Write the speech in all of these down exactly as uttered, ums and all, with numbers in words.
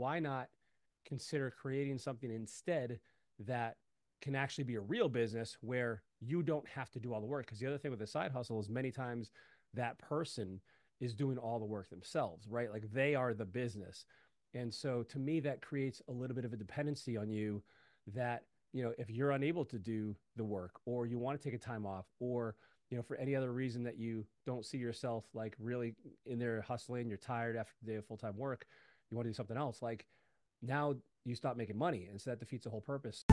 why not consider creating something instead that can actually be a real business where you don't have to do all the work? Because the other thing with the side hustle is many times that person is doing all the work themselves, right? Like they are the business. And so to me, that creates a little bit of a dependency on you that, you know, if you're unable to do the work or you want to take a time off or, you know, for any other reason that you don't see yourself like really in there hustling, you're tired after the day of full-time work, you want to do something else, like now you stop making money. And so that defeats the whole purpose.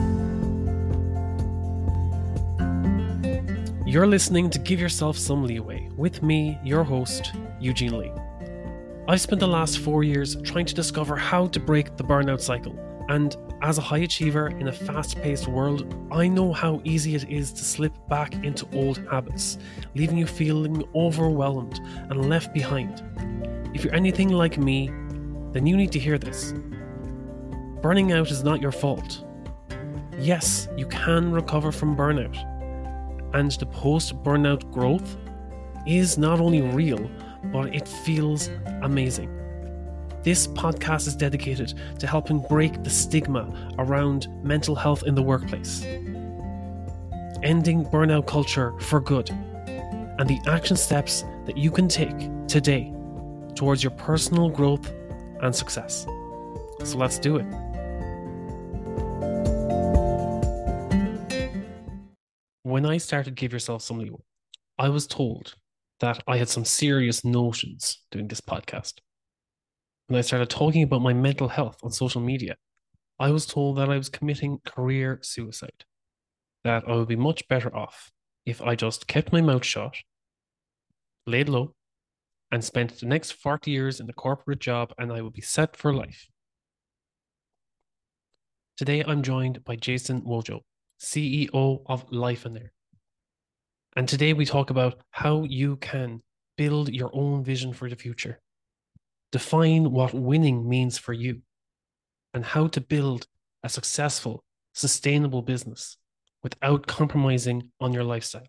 You're listening to Give Yourself Some Leeway with me, your host, Eugene Lee. I've spent the last four years trying to discover how to break the burnout cycle. And as a high achiever in a fast-paced world, I know how easy it is to slip back into old habits, leaving you feeling overwhelmed and left behind. If you're anything like me, then you need to hear this. Burning out is not your fault. Yes, you can recover from burnout. And the post-burnout growth is not only real, but it feels amazing. This podcast is dedicated to helping break the stigma around mental health in the workplace, ending burnout culture for good, and the action steps that you can take today towards your personal growth and success. So let's do it. When I started Give Yourself Some Leeway, I was told that I had some serious notions doing this podcast. When I started talking about my mental health on social media, I was told that I was committing career suicide, that I would be much better off if I just kept my mouth shut, laid low, and spent the next forty years in a corporate job and I would be set for life. Today, I'm joined by Jason Wojo, C E O of Life in There. And today we talk about how you can build your own vision for the future, define what winning means for you, and how to build a successful, sustainable business without compromising on your lifestyle.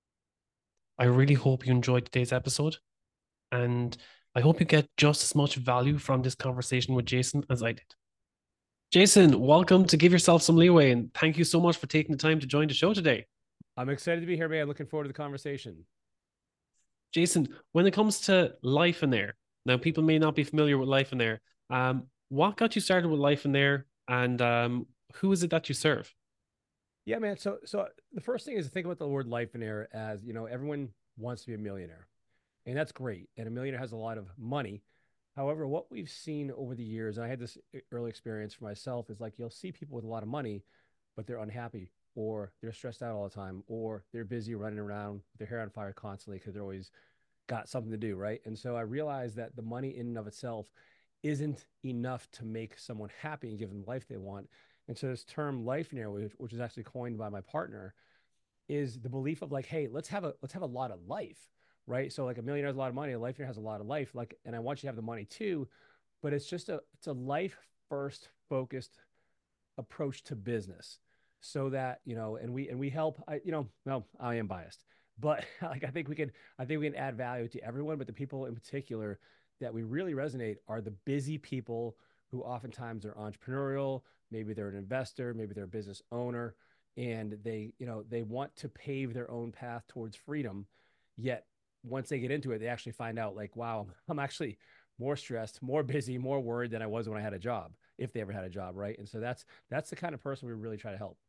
I really hope you enjoyed today's episode, and I hope you get just as much value from this conversation with Jason as I did. Jason, welcome to Give Yourself Some Leeway, and thank you so much for taking the time to join the show today. I'm excited to be here, man. Looking forward to the conversation. Jason, when it comes to Life in There, now people may not be familiar with Life in There. Um, what got you started with Life in There, and um, who is it that you serve? Yeah, man. So, so the first thing is to think about the word life in there as, you know, everyone wants to be a millionaire, and that's great. And a millionaire has a lot of money. However, what we've seen over the years, and I had this e- early experience for myself, is like you'll see people with a lot of money, but they're unhappy or they're stressed out all the time or they're busy running around with their hair on fire constantly because they're always got something to do, right? And so I realized that the money in and of itself isn't enough to make someone happy and give them the life they want. And so this term life in there, which, which is actually coined by my partner, is the belief of like, hey, let's have a let's have a lot of life, right? So like a millionaire has a lot of money, a life has a lot of life, like, and I want you to have the money too, but it's just a it's a life first focused approach to business, so that you know, and we and we help. I you know, well, I am biased, but like I think we can I think we can add value to everyone, but the people in particular that we really resonate are the busy people who oftentimes are entrepreneurial. Maybe they're an investor, maybe they're a business owner, and they, you know, they want to pave their own path towards freedom. Yet once they get into it, they actually find out like, wow, I'm actually more stressed, more busy, more worried than I was when I had a job, if they ever had a job, right? And so that's that's the kind of person we really try to help.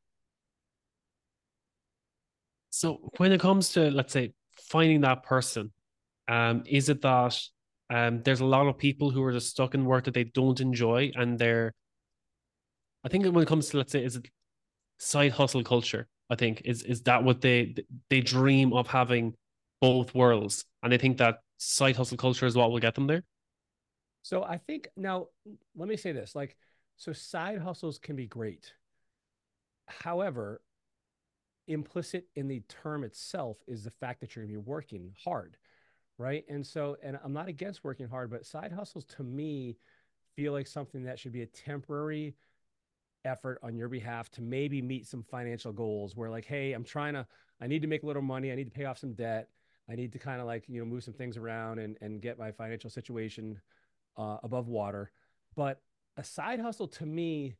So when it comes to, let's say, finding that person, um, is it that um, there's a lot of people who are just stuck in work that they don't enjoy, and they're, I think when it comes to, let's say, is it side hustle culture? I think is is that what they they dream of, having both worlds, and they think that side hustle culture is what will get them there. So I think now, let me say this, like, so side hustles can be great. However, implicit in the term itself is the fact that you're going to be working hard, right? And so, and I'm not against working hard, but side hustles to me feel like something that should be a temporary effort on your behalf to maybe meet some financial goals where like, hey, I'm trying to, I need to make a little money. I need to pay off some debt. I need to kind of like, you know, move some things around and, and get my financial situation uh, above water. But a side hustle to me,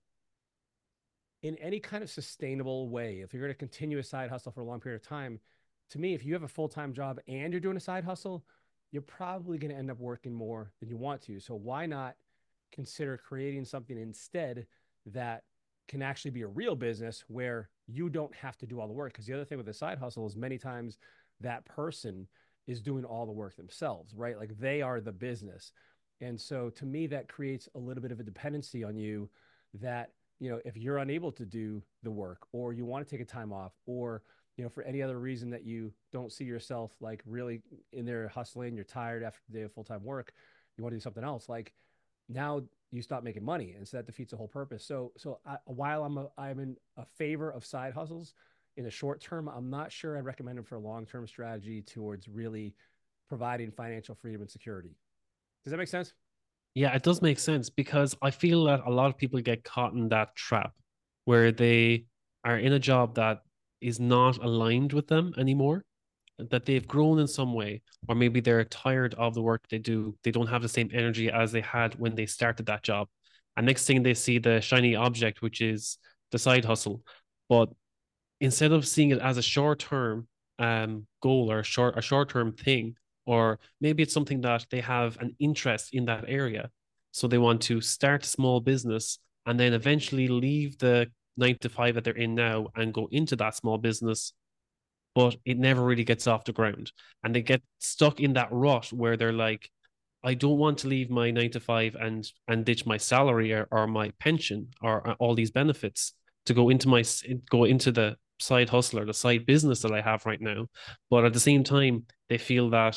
in any kind of sustainable way, if you're going to continue a side hustle for a long period of time, to me, if you have a full time job and you're doing a side hustle, you're probably going to end up working more than you want to. So why not consider creating something instead that can actually be a real business where you don't have to do all the work? Because the other thing with a side hustle is many times that person is doing all the work themselves, right? Like they are the business. And so to me, that creates a little bit of a dependency on you that, you know, if you're unable to do the work or you want to take a time off or, you know, for any other reason that you don't see yourself like really in there hustling, you're tired after the day of full time work, you want to do something else, like now you stop making money. And so that defeats the whole purpose. So, so I, while I'm a, I'm in a favor of side hustles in the short term, I'm not sure I'd recommend them for a long term strategy towards really providing financial freedom and security. Does that make sense? Yeah, it does make sense because I feel that a lot of people get caught in that trap where they are in a job that is not aligned with them anymore, that they've grown in some way, or maybe they're tired of the work they do. They don't have the same energy as they had when they started that job. And next thing they see the shiny object, which is the side hustle. But instead of seeing it as a short term um, goal or a short a short term thing, or maybe it's something that they have an interest in that area, so they want to start a small business and then eventually leave the nine to five that they're in now and go into that small business, but it never really gets off the ground, and they get stuck in that rut where they're like, I don't want to leave my nine to five and and ditch my salary or, or my pension or, or all these benefits to go into my go into the side hustle or the side business that I have right now. But at the same time, they feel that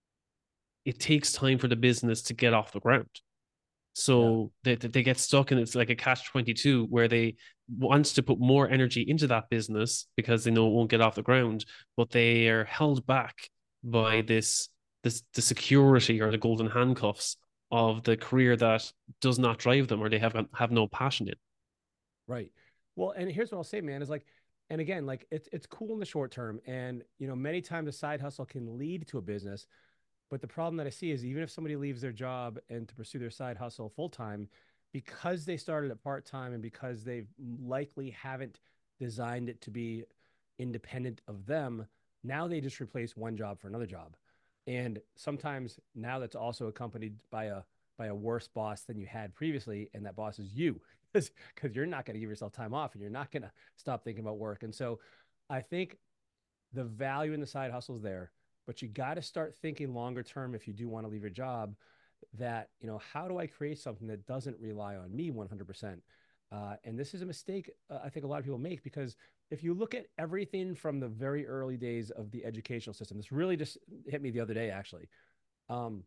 it takes time for the business to get off the ground. Yeah. So they, they get stuck and it's like a catch twenty-two where they want to put more energy into that business because they know it won't get off the ground, but they are held back by this this the security or the golden handcuffs of the career that does not drive them or they have have no passion in. Right. Well, and here's what I'll say, man, is like, and again, like it's it's cool in the short term. And you know, many times a side hustle can lead to a business. But the problem that I see is even if somebody leaves their job and to pursue their side hustle full time, because they started it part time and because they likely haven't designed it to be independent of them, now they just replace one job for another job. And sometimes now that's also accompanied by a by a worse boss than you had previously, and that boss is you, because because you're not going to give yourself time off and you're not going to stop thinking about work. And so I think the value in the side hustle is there, but you got to start thinking longer term if you do want to leave your job that, you know, how do I create something that doesn't rely on me one hundred percent? Uh, and this is a mistake uh, I think a lot of people make because if you look at everything from the very early days of the educational system, this really just hit me the other day, actually. Um,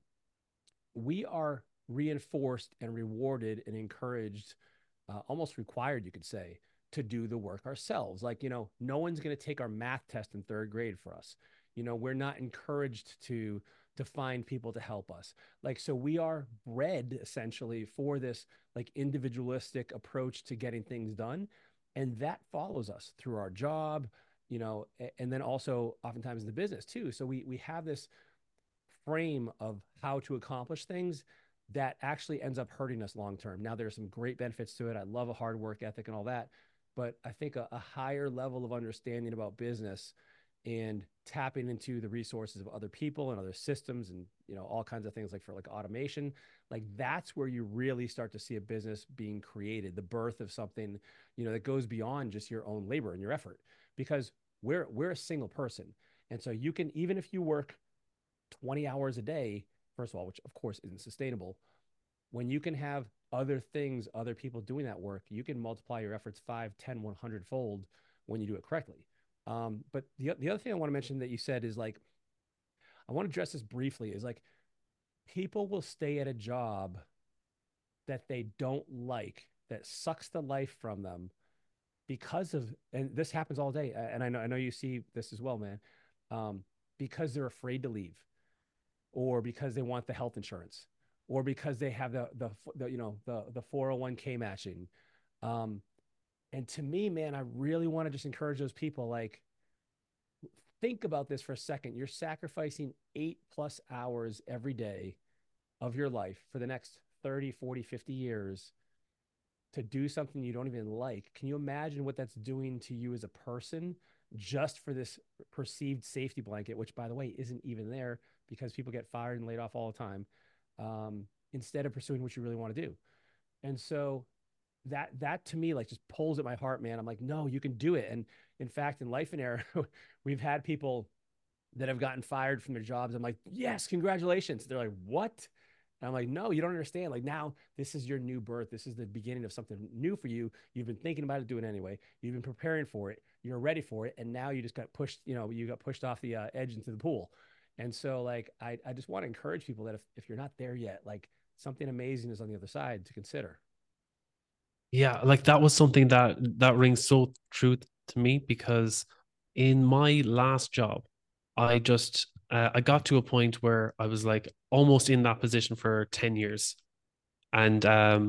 we are reinforced and rewarded and encouraged, uh, almost required, you could say, to do the work ourselves. Like, you know, no one's going to take our math test in third grade for us. You know, we're not encouraged to to find people to help us. Like, so we are bred essentially for this like individualistic approach to getting things done. And that follows us through our job, you know, and then also oftentimes in the business too. So we we have this frame of how to accomplish things that actually ends up hurting us long term. Now, there's some great benefits to it. I love a hard work ethic and all that. But I think a, a higher level of understanding about business and tapping into the resources of other people and other systems and, you know, all kinds of things like for like automation, like that's where you really start to see a business being created, the birth of something, you know, that goes beyond just your own labor and your effort, because we're we're a single person. And so you can, even if you work twenty hours a day, first of all, which of course isn't sustainable, when you can have other things, other people doing that work, you can multiply your efforts five, ten, one hundred fold when you do it correctly. Um, but the, the other thing I want to mention that you said is like, I want to address this briefly is like, people will stay at a job that they don't like, that sucks the life from them because of, and this happens all day. And I know, I know you see this as well, man, um, because they're afraid to leave, or because they want the health insurance, or because they have the the, the you know the the four oh one k matching. Um, and to me, man, I really want to just encourage those people. Like, think about this for a second. You're sacrificing eight plus hours every day of your life for the next thirty, forty, fifty years to do something you don't even like. Can you imagine what that's doing to you as a person just for this perceived safety blanket, which by the way isn't even there because people get fired and laid off all the time, um, instead of pursuing what you really want to do. And so that that to me like just pulls at my heart, man. I'm like, no, you can do it. And in fact, in Life and Air, we've had people that have gotten fired from their jobs. I'm like, yes, congratulations. They're like, what? And I'm like, no, you don't understand. Like now, this is your new birth. This is the beginning of something new for you. You've been thinking about it, doing it anyway. You've been preparing for it. You're ready for it, and now you just got pushed. You know, you got pushed off the uh, edge into the pool. And so, like, I, I just want to encourage people that if, if you're not there yet, like something amazing is on the other side to consider. Yeah, like that was something that that rings so true to me because in my last job, I just uh, I got to a point where I was like almost in that position for ten years, and um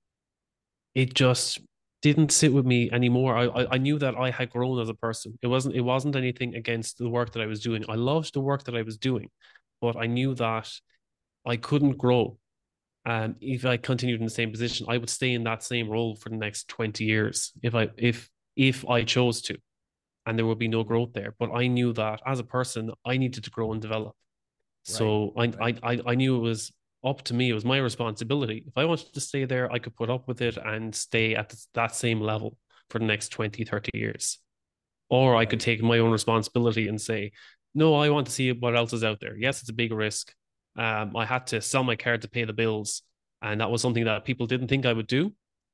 it just didn't sit with me anymore. I, I I knew that I had grown as a person. It wasn't it wasn't anything against the work that I was doing. I loved the work that I was doing, but I knew that I couldn't grow. And if I continued in the same position, I would stay in that same role for the next twenty years if I if if I chose to, and there would be no Mm. growth there. But I knew that as a person, I needed to grow and develop. Right. So I Right. I I I knew it was up to me. It was my responsibility. If I wanted to stay there, I could put up with it and stay at that same level for the next twenty, thirty years. Or I could Right. take my own responsibility and say, no, I want to see what else is out there. Yes, it's a big risk. Um, I had to sell my car to pay the bills. And that was something that people didn't think I would do.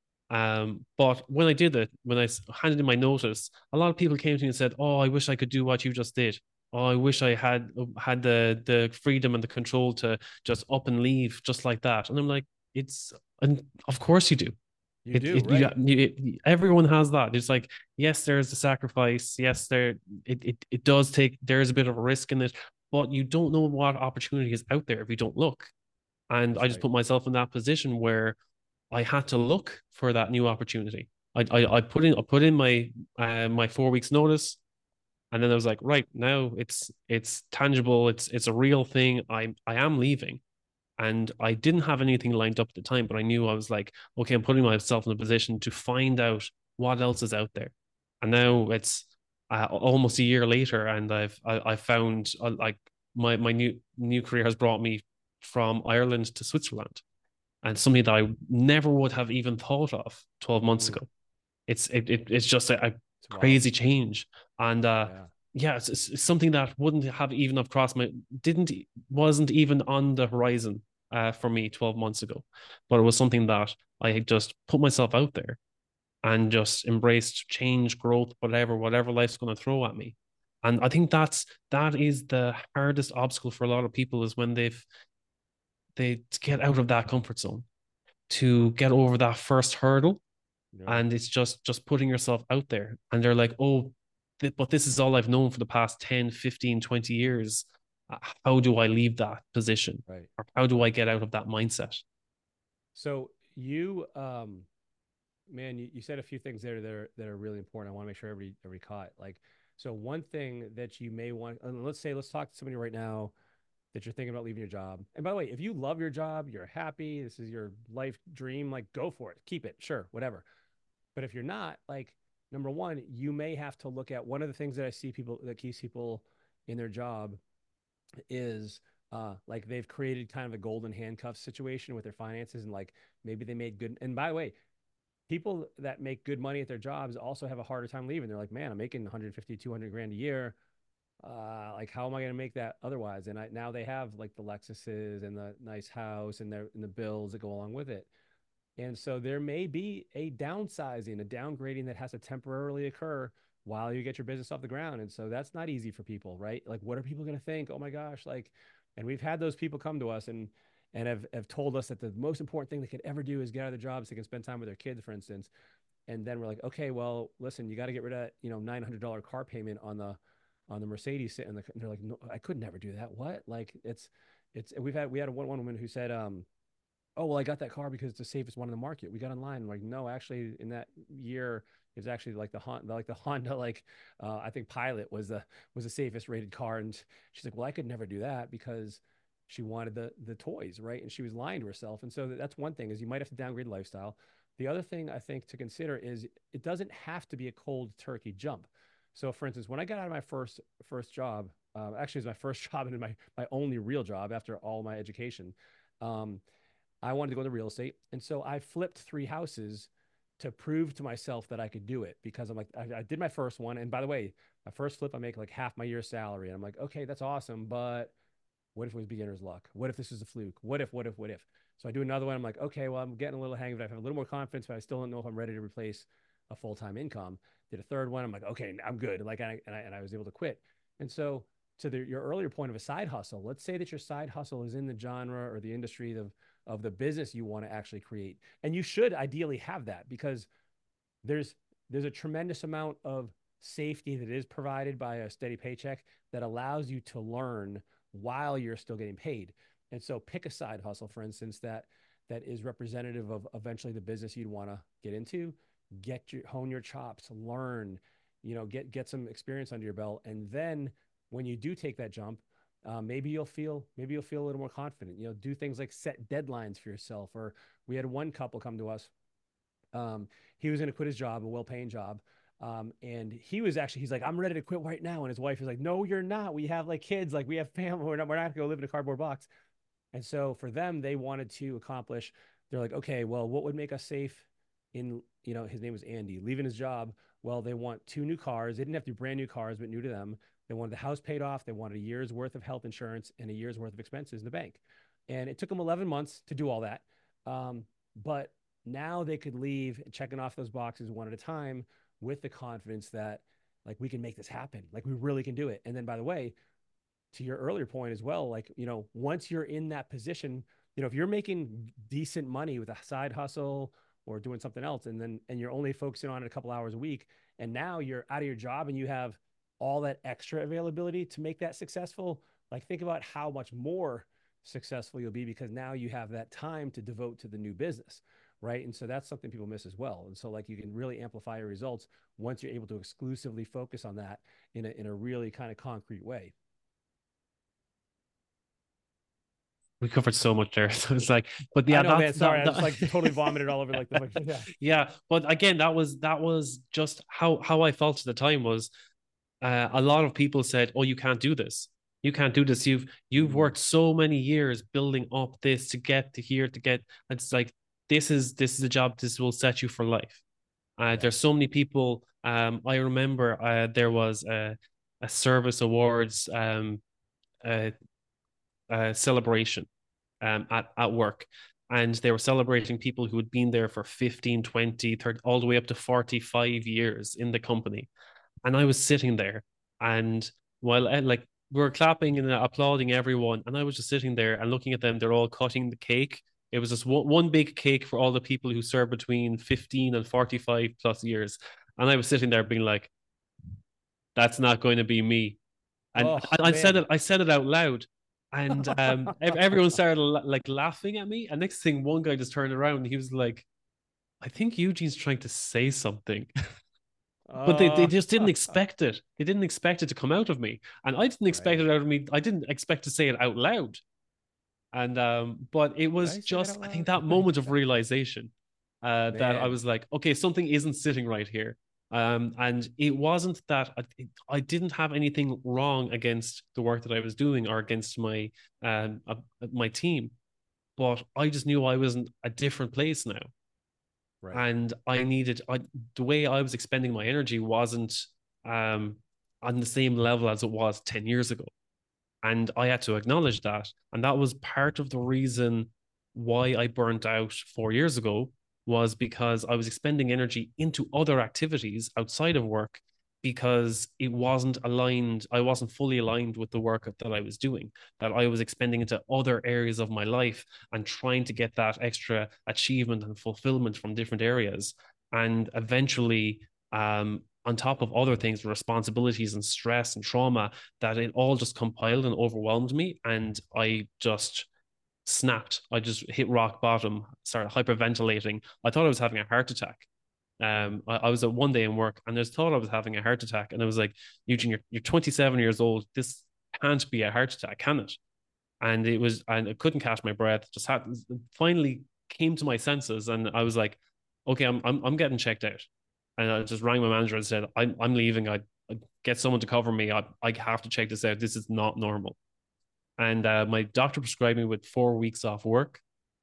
Um, but when I did it, when I handed in my notice, a lot of people came to me and said, "Oh, I wish I could do what you just did. Oh, I wish I had had the the freedom and the control to just up and leave just like that." And I'm like, "It's and of course you do. You It do, it you, right. it, everyone has that. It's like yes, there's a sacrifice. Yes, there it, it it does take. There's a bit of a risk in it, but you don't know what opportunity is out there if you don't look. And That's I just right. put myself in that position where I had to look for that new opportunity. I I, I put in I put in my uh, my four weeks notice, and then I was like, right now it's it's tangible. It's it's a real thing. I I am leaving, and I didn't have anything lined up at the time, but I knew I was like, okay, I'm putting myself in a position to find out what else is out there. And now it's uh, almost a year later, and I've I, I found uh, like my my new new career has brought me from Ireland to Switzerland, and something that I never would have even thought of twelve months Mm, ago. It's it, it it's just a, a it's wild. crazy change, and uh, Yeah. yeah, it's, it's something that wouldn't have even have crossed my didn't wasn't even on the horizon uh, for me twelve months ago, but it was something that I had just put myself out there and just embraced change, growth, whatever, whatever life's going to throw at me. And I think that's that is the hardest obstacle for a lot of people is when they've they get out of that comfort zone to get over that first hurdle, Yeah. and it's just just putting yourself out there, and they're like, oh, th- but this is all I've known for the past ten, fifteen, twenty years. Uh, how do I leave that position, Right. or how do I Right. get out of that mindset? So you, um, man, you, you said a few things there that are that are really important. I want to make sure every every caught. Like, so one thing that you may want, and let's say, let's talk to somebody right now that you're thinking about leaving your job. And by the way, if you love your job, you're happy, this is your life dream, like go for it, keep it, sure, whatever. But if you're not, like, number one, you may have to look at one of the things that I see people that keeps people in their job is uh like they've created kind of a golden handcuff situation with their finances, and like maybe they made good, and by the way, people that make good money at their jobs also have a harder time leaving. They're like, man, I'm making one hundred fifty, two hundred grand a year. Uh, like, how am I going to make that otherwise? And I, now they have like the Lexuses and the nice house and their and the bills that go along with it. And so there may be a downsizing, a downgrading that has to temporarily occur while you get your business off the ground. And so that's not easy for people, right? Like, what are people going to think? Oh my gosh, like, and we've had those people come to us and and have, have told us that the most important thing they could ever do is get out of their jobs so they can spend time with their kids, for instance. And then we're like, okay, well, listen, you got to get rid of that, you know, nine hundred dollar car payment on the on the Mercedes. And they're like, no, I could never do that. What? Like, it's it's we've had we had a one, one woman who said, um, oh, well, I got that car because it's the safest one in the market. We got online. I'm like, no, actually, in that year, it's actually like the Honda, like the Honda, like uh, I think Pilot was the was the safest rated car. And she's like, well, I could never do that because she wanted the the toys, right? And she was lying to herself. And so that's one thing is you might have to downgrade lifestyle. The other thing I think to consider is it doesn't have to be a cold turkey jump. So, for instance, when I got out of my first first job, uh, actually, it was my first job and my my only real job after all my education. Um, I wanted to go into real estate, and so I flipped three houses to prove to myself that I could do it because I'm like, I, I did my first one, and by the way, my first flip I make like half my year's salary, and I'm like, okay, that's awesome, but what if it was beginner's luck? What if this is a fluke? What if, what if, what if? So I do another one. I'm like, okay, well, I'm getting a little hang of it. I have a little more confidence, but I still don't know if I'm ready to replace a full time income. Did a third one. I'm like, okay, I'm good. Like, I, and I, and I was able to quit. And so, to the, your earlier point of a side hustle, let's say that your side hustle is in the genre or the industry of, of the business you want to actually create. And you should ideally have that because there's, there's a tremendous amount of safety that is provided by a steady paycheck that allows you to learn while you're still getting paid. And so pick a side hustle, for instance, that that is representative of eventually the business you'd want to get into, get your hone your chops, learn, you know, get get some experience under your belt. And then when you do take that jump, uh, maybe you'll feel maybe you'll feel a little more confident. You know, do things like set deadlines for yourself. Or we had one couple come to us. Um, he was going to quit his job, a well-paying job. Um, and he was actually, he's like, I'm ready to quit right now. And his wife was like, no, you're not. We have like kids, like we have family. We're not, we're not going to go live in a cardboard box. And so for them, they wanted to accomplish, they're like, okay, well, what would make us safe in, you know, his name was Andy, leaving his job. Well, they want two new cars. They didn't have to be brand new cars, but new to them. They wanted the house paid off. They wanted a year's worth of health insurance and a year's worth of expenses in the bank. And it took them eleven months to do all that. Um, but now they could leave checking off those boxes one at a time with the confidence that like we can make this happen. Like we really can do it. And then by the way, to your earlier point as well, like, you know, once you're in that position, you know, if you're making decent money with a side hustle or doing something else, and then, and you're only focusing on it a couple hours a week, and now you're out of your job and you have all that extra availability to make that successful, like think about how much more successful you'll be because now you have that time to devote to the new business. Right. And so that's something people miss as well. And so like you can really amplify your results once you're able to exclusively focus on that in a, in a really kind of concrete way. We covered so much there. So it's like, but yeah, I know, man. that's Sorry, that, I that... just like totally vomited all over like the like, yeah. Yeah. But again, that was that was just how how I felt at the time was uh, a lot of people said, oh, you can't do this. You can't do this. You've you've Mm, worked so many years building up this to get to here to get. It's like this is this is a job. This will set you for life. Uh, yeah. there's so many people. Um, I remember uh, there was a, a service awards um, uh, uh, celebration um, at, at work. And they were celebrating people who had been there for fifteen, twenty, thirty, all the way up to forty-five years in the company. And I was sitting there and while uh, like we were clapping and applauding everyone, and I was just sitting there and looking at them, they're all cutting the cake. It was just one, one big cake for all the people who served between fifteen and forty-five plus years. And I was sitting there being like, that's not going to be me. And Oh I, I said man. it, I said it out loud. And um, everyone started like laughing at me. And next thing, one guy just turned around and he was like, I think Eugene's trying to say something. But they, they uh, just didn't expect it. They didn't expect it to come out of me. And I didn't expect right. it out of me. I didn't expect to say it out loud. And um, but it Did was I say that just, out I think loud? that moment of realization uh, that I Man. was like, okay, something isn't sitting right here. Um, and it wasn't that I, I didn't have anything wrong against the work that I was doing or against my um, uh, my team, but I just knew I was in a different place now, Right. and I needed I, the way I was expending my energy wasn't um, on the same level as it was ten years ago. And I had to acknowledge that. And that was part of the reason why I burnt out four years ago, was because I was expending energy into other activities outside of work because it wasn't aligned. I wasn't fully aligned with the work that I was doing, that I was expending into other areas of my life and trying to get that extra achievement and fulfillment from different areas. And eventually, um, on top of other things, responsibilities and stress and trauma, that it all just compiled and overwhelmed me. And I just snapped. I just hit rock bottom, started hyperventilating. I thought I was having a heart attack. Um, I, I was at one day in work and I just thought I was having a heart attack. And I was like, Eugene, you're, you're twenty-seven years old. This can't be a heart attack, can it? And it was, and I couldn't catch my breath. Just had finally came to my senses, and I was like, okay, I'm I'm I'm getting checked out. And I just rang my manager and said, I'm I'm leaving. I, I get someone to cover me. I I have to check this out. This is not normal. And uh, my doctor prescribed me with four weeks off work.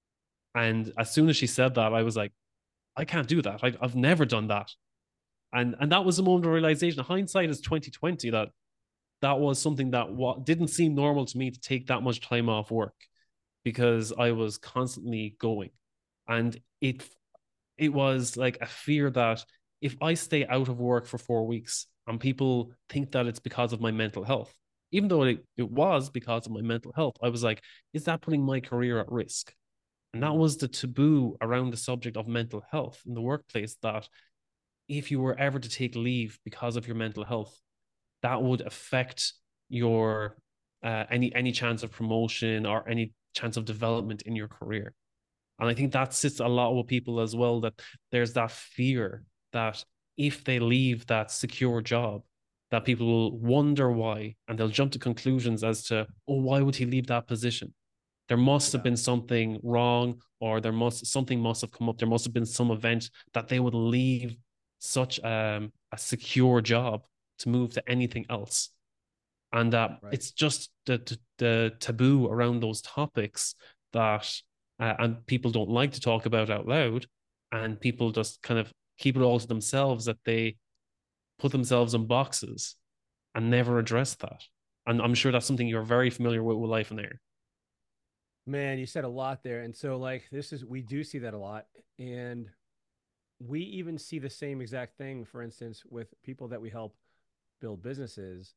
And as soon as she said that, I was like, I can't do that. I, I've never done that. And and that was the moment of realization. Hindsight is twenty twenty. That that was something that wa- didn't seem normal to me to take that much time off work because I was constantly going, and it it was like a fear that if I stay out of work for four weeks and people think that it's because of my mental health, even though it, it was because of my mental health, I was like, is that putting my career at risk? And that Mm. was the taboo around the subject of mental health in the workplace, that if you were ever to take leave because of your mental health, that would affect your uh, any any chance of promotion or any chance of development in your career. And I think that sits a lot with people as well, that there's that fear that if they leave that secure job, that people will wonder why, and they'll jump to conclusions as to, oh, why would he leave that position? There must have Yeah. been something wrong, or there must something must have come up. There must have been some event that they would leave such um, a secure job to move to anything else. And uh, Right. it's just the, the, the taboo around those topics that uh, and people don't like to talk about out loud, and people just kind of keep it all to themselves, that they put themselves in boxes and never address that. And I'm sure that's something you're very familiar with with Life in Air. Man, you said a lot there. And so like this is we do see that a lot. And we even see the same exact thing, for instance, with people that we help build businesses.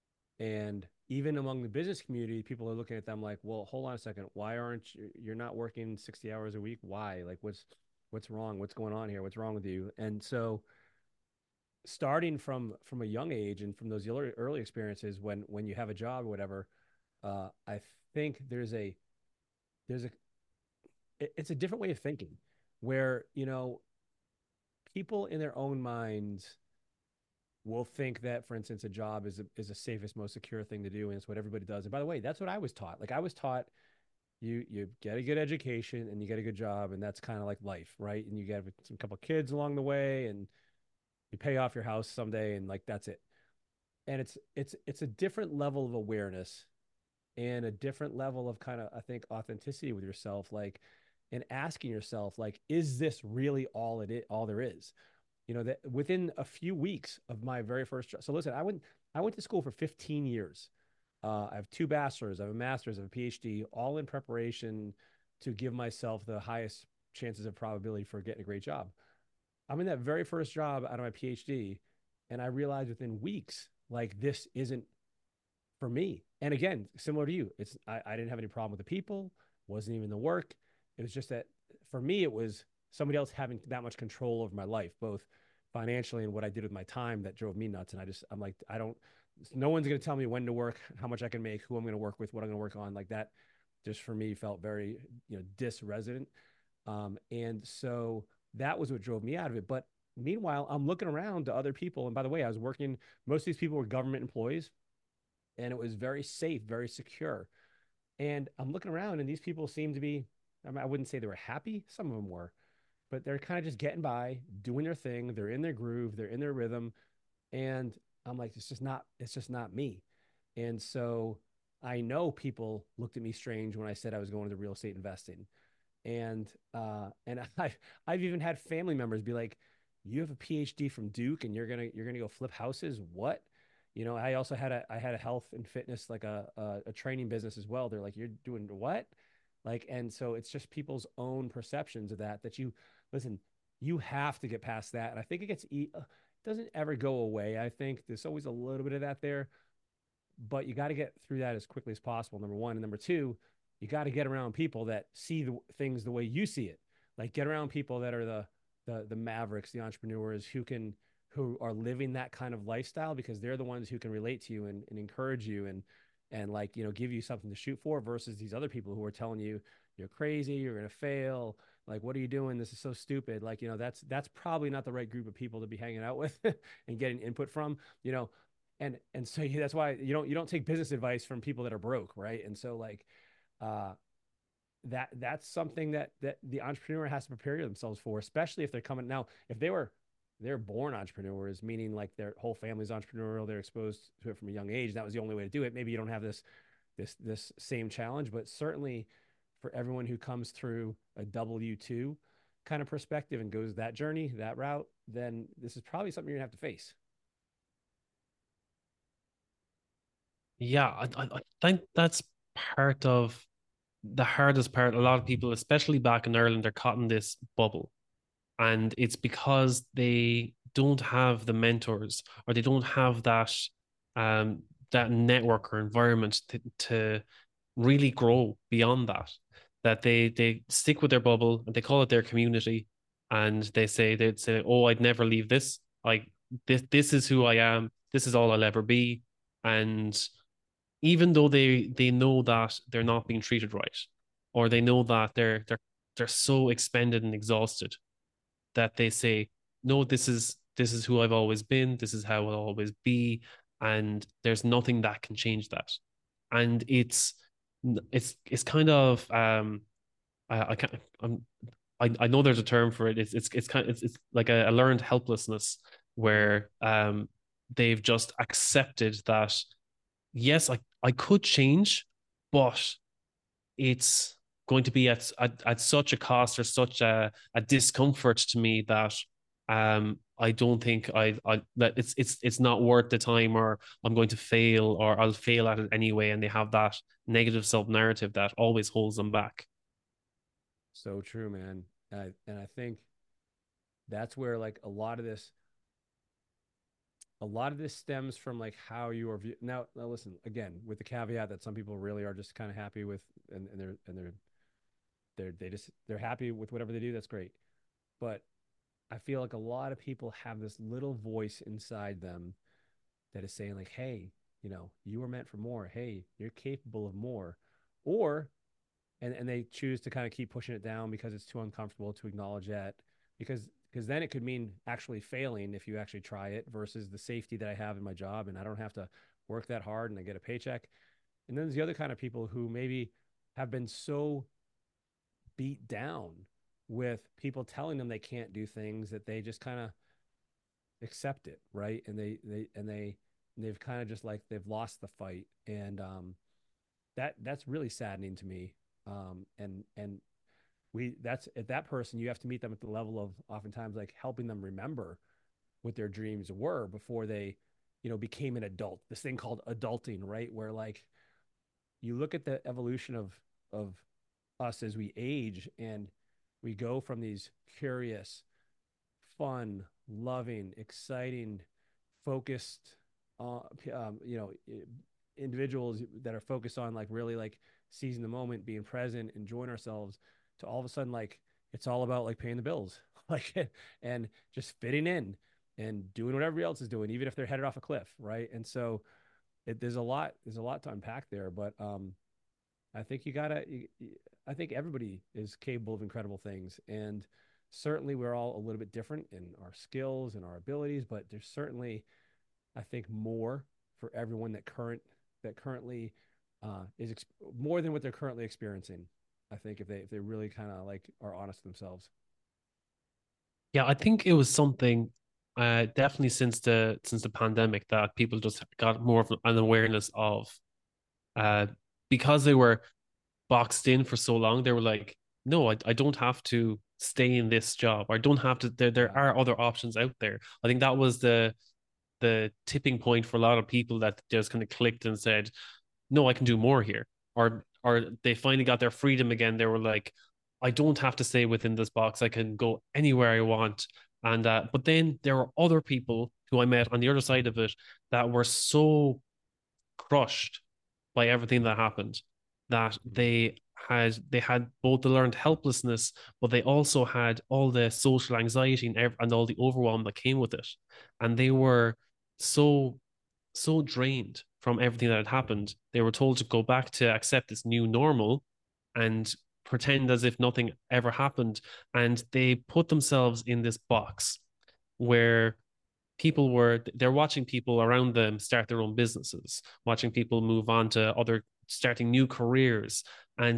And even among the business community, people are looking at them like, well, hold on a second. Why aren't you, you're not working sixty hours a week? Why? Like what's what's wrong? What's going on here? What's wrong with you? And so starting from from a young age and from those early, early experiences when when you have a job or whatever, uh, I think there's a there's a it's a different way of thinking where, you know, people in their own minds will think that, for instance, a job is a, is the safest, most secure thing to do, and it's what everybody does. And by the way, that's what I was taught. Like I was taught, you you get a good education and you get a good job, and that's kind of like life, right? And you get some couple of kids along the way, and you pay off your house someday, and like that's it. And it's it's it's a different level of awareness and a different level of kind of, I think, authenticity with yourself, like, and asking yourself, like, is this really all it is, all there is? You know, that within a few weeks of my very first job. So listen, I went I went to school for fifteen years. Uh, I have two bachelors, I have a master's, I have a PhD, all in preparation to give myself the highest chances of probability for getting a great job. I'm in that very first job out of my PhD, and I realized within weeks, like this isn't for me. And again, similar to you, it's I, I didn't have any problem with the people, wasn't even the work. It was just that for me, it was somebody else having that much control over my life, both financially and what I did with my time, that drove me nuts. And I just I'm like, I don't no one's gonna tell me when to work, how much I can make, who I'm gonna work with, what I'm gonna work on. Like that just for me felt very, you know, disresident. Um, and so that was what drove me out of it. But meanwhile, I'm looking around to other people. And by the way, I was working, most of these people were government employees, and it was very safe, very secure. And I'm looking around, and these people seem to be, I, mean, I wouldn't say they were happy. Some of them were, but they're kind of just getting by, doing their thing. They're in their groove, they're in their rhythm. And I'm like, it's just not, it's just not me. And so I know people looked at me strange when I said I was going into real estate investing. And uh, and I I've even had family members be like, "You have a PhD from Duke, and you're gonna you're gonna go flip houses? What?" You know, I also had a I had a health and fitness, like a a, a training business as well. They're like, "You're doing what?" Like, and so it's just people's own perceptions of that. That you listen, you have to get past that, and I think it gets e- uh, doesn't ever go away. I think there's always a little bit of that there, but you got to get through that as quickly as possible. Number one, and number two, you got to get around people that see the things the way you see it. Like get around people that are the the the mavericks, the entrepreneurs who can who are living that kind of lifestyle, because they're the ones who can relate to you and, and encourage you and and like, you know, give you something to shoot for, versus these other people who are telling you you're crazy, you're gonna fail, like what are you doing, this is so stupid. Like, you know, that's that's probably not the right group of people to be hanging out with and getting input from, you know. And and so that's why you don't you don't take business advice from people that are broke, right? And so like uh that that's something that that the entrepreneur has to prepare themselves for, especially if they're coming now. If they were they're born entrepreneurs, meaning like their whole family's entrepreneurial, they're exposed to it from a young age. That was the only way to do it. Maybe you don't have this this this same challenge, but certainly for everyone who comes through a W two kind of perspective and goes that journey, that route, then this is probably something you're gonna have to face. Yeah, I, I I think that's part of the hardest part. A lot of people, especially back in Ireland, are caught in this bubble. And it's because they don't have the mentors or they don't have that um that network or environment to, to really grow beyond that. That they they stick with their bubble and they call it their community, and they say they'd say, "Oh, I'd never leave this. Like this this is who I am. This is all I'll ever be." And even though they they know that they're not being treated right, or they know that they're they're they're so expended and exhausted that they say, no, this is this is who I've always been, this is how I'll always be, and there's nothing that can change that. And it's it's it's kind of um I, I can't I'm I, I know there's a term for it. It's it's it's kind of, it's, it's like a, a learned helplessness Mm. where um they've just accepted that yes, I, I could change, but it's going to be at, at, at such a cost or such a, a discomfort to me that um I don't think I I that it's it's it's not worth the time, or I'm going to fail, or I'll fail at it anyway, and they have that negative self narrative that always holds them back. So true, man. And I, and I think that's where like a lot of this a lot of this stems from like how you are view- now now listen again with the caveat that some people really are just kind of happy with and, and they're and they're they're they just they're happy with whatever they do. That's great. But I feel like a lot of people have this little voice inside them that is saying like, hey, you know, you were meant for more. Hey, you're capable of more. Or and and they choose to kind of keep pushing it down because it's too uncomfortable to acknowledge that, because because then it could mean actually failing if you actually try it versus the safety that I have in my job and I don't have to work that hard and I get a paycheck. And then there's the other kind of people who maybe have been so beat down with people telling them they can't do things that they just kind of accept it, right? And they they and they and they've kind of just like they've lost the fight, and um, that that's really saddening to me. Um, and and we that's at that person you have to meet them at the level of oftentimes like helping them remember what their dreams were before they, you know, became an adult. This thing called adulting, right? Where like you look at the evolution of of us as we age and we go from these curious, fun, loving, exciting, focused, uh, um, you know, individuals that are focused on like really like seizing the moment, being present, enjoying ourselves, to all of a sudden like it's all about like paying the bills, like and just fitting in and doing what everybody else is doing, even if they're headed off a cliff, right? And so it, there's a lot there's a lot to unpack there, but um, I think you gotta. You, I think everybody is capable of incredible things, and certainly we're all a little bit different in our skills and our abilities. But there's certainly, I think, more for everyone that current that currently uh, is ex- more than what they're currently experiencing. I think if they if they really kind of like are honest with themselves. Yeah, I think it was something uh definitely since the since the pandemic that people just got more of an awareness of uh because they were boxed in for so long. They were like, no, I, I don't have to stay in this job. I don't have to. There there Yeah. are other options out there. I think that was the the tipping point for a lot of people that just kind of clicked and said, no, I can do more here. Or or they finally got their freedom again. They were like, I don't have to stay within this box. I can go anywhere I want. And uh, but then there were other people who I met on the other side of it that were so crushed by everything that happened that Mhm. they had they had both the learned helplessness, but they also had all the social anxiety and, ev- and all the overwhelm that came with it, and they were so so drained from everything that had happened. They were told to go back to accept this new normal and pretend as if nothing ever happened, and they put themselves in this box where people were they're watching people around them start their own businesses, watching people move on to other starting new careers, and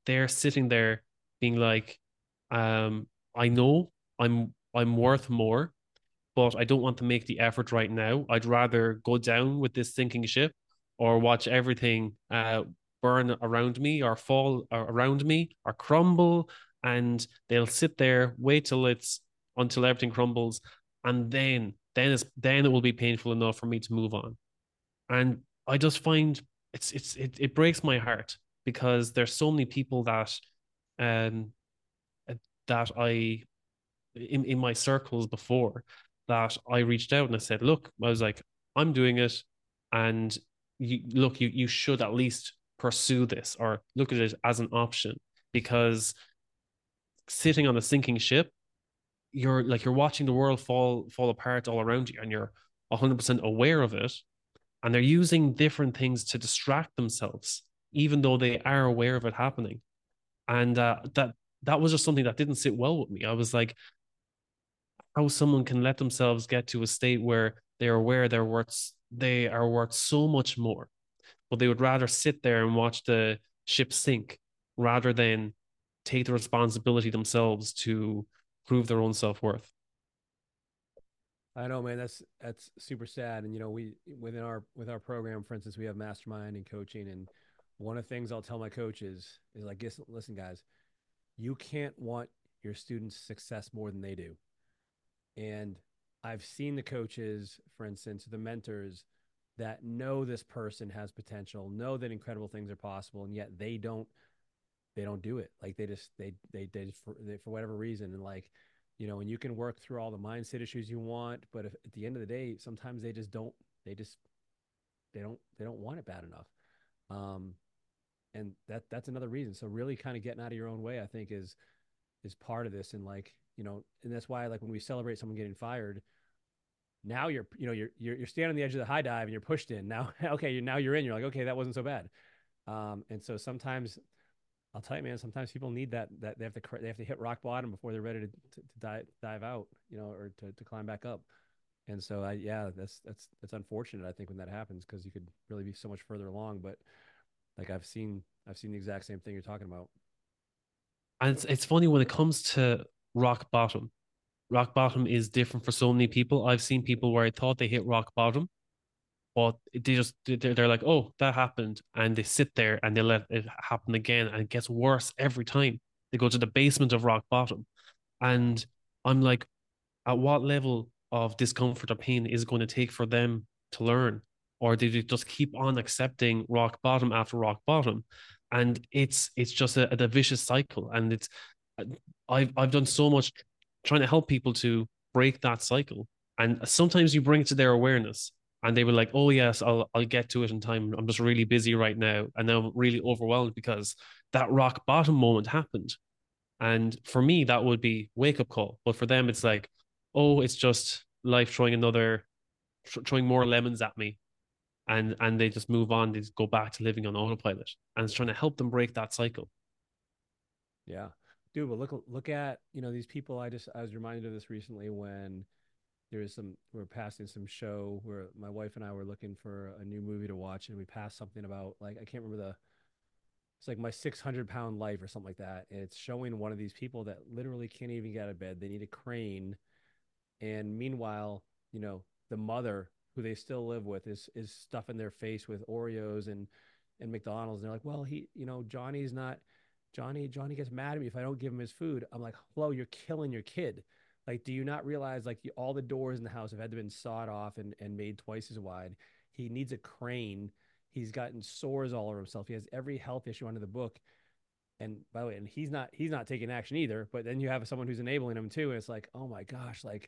they're sitting there being like, um, I know I'm I'm worth more, but I don't want to make the effort right now. I'd rather go down with this sinking ship or watch everything uh, burn around me or fall around me or crumble. And they'll sit there, wait till it's until everything crumbles, and then then it's then it will be painful enough for me to move on. And I just find it's it's it, it breaks my heart because there's so many people that um that I in, in my circles before that I reached out and I said, look, I was like, I'm doing it. And you look, you you should at least pursue this or look at it as an option because sitting on a sinking ship, you're like you're watching the world fall fall apart all around you and you're one hundred percent aware of it. And they're using different things to distract themselves, even though they are aware of it happening. And uh, that that was just something that didn't sit well with me. I was like, how someone can let themselves get to a state where they're aware they're worth they are worth so much more, but they would rather sit there and watch the ship sink rather than take the responsibility themselves to prove their own self-worth. I know, man. That's that's super sad. And you know, we within our with our program, for instance, we have mastermind and coaching. And one of the things I'll tell my coaches is like, listen, listen, guys, you can't want your students' success more than they do. And I've seen the coaches, for instance, the mentors that know this person has potential, know that incredible things are possible, and yet they don't they don't do it. Like they just they they they just for, they, for whatever reason, and like you know, and you can work through all the mindset issues you want, but if, at the end of the day, sometimes they just don't they just they don't they don't want it bad enough. Um, and that that's another reason. So really, kind of getting out of your own way, I think, is is part of this. And like you know, and that's why like when we celebrate someone getting fired, now you're you know you're you're, you're standing on the edge of the high dive and you're pushed in. Now, okay, you're, now you're in. You're like, okay, that wasn't so bad. Um, and so sometimes I'll tell you, man, sometimes people need that that they have to they have to hit rock bottom before they're ready to to, to dive dive out, you know, or to, to climb back up. And so I yeah, that's that's that's unfortunate. I think when that happens because you could really be so much further along. But like I've seen I've seen the exact same thing you're talking about. And it's, it's funny when it comes to rock bottom. Rock bottom is different for so many people. I've seen people where I thought they hit rock bottom, but they just they're, they're like, oh, that happened, and they sit there and they let it happen again, and it gets worse every time. They go to the basement of rock bottom, Yeah. and I'm like, at what level of discomfort or pain is it going to take for them to learn, or do they just keep on accepting rock bottom after rock bottom? And it's it's just a, a vicious cycle, and it's I've I've done so much trying to help people to break that cycle. And sometimes you bring it to their awareness and they were like, oh yes, I'll I'll get to it in time. I'm just really busy right now. And now I'm really overwhelmed because that rock bottom moment happened. And for me, that would be wake up call. But for them, it's like, oh, it's just life throwing another throwing more lemons at me. And and they just move on, they just go back to living on autopilot. And it's trying to help them break that cycle. Yeah. Dude, but look look at, you know, these people I just I was reminded of this recently when there was some we are passing some show where my wife and I were looking for a new movie to watch and we passed something about like I can't remember the it's like my six hundred pound life or something like that. And it's showing one of these people that literally can't even get out of bed. They need a crane. And meanwhile, you know, the mother who they still live with is is stuffing their face with Oreos and and McDonald's. And they're like, well, he, you know, Johnny's not Johnny. Johnny gets mad at me if I don't give him his food. I'm like, hello, you're killing your kid. Like, do you not realize like the, all the doors in the house have had to been sawed off and and made twice as wide? He needs a crane. He's gotten sores all over himself. He has every health issue under the book. And by the way, and he's not he's not taking action either. But then you have someone who's enabling him too, and it's like, oh my gosh, like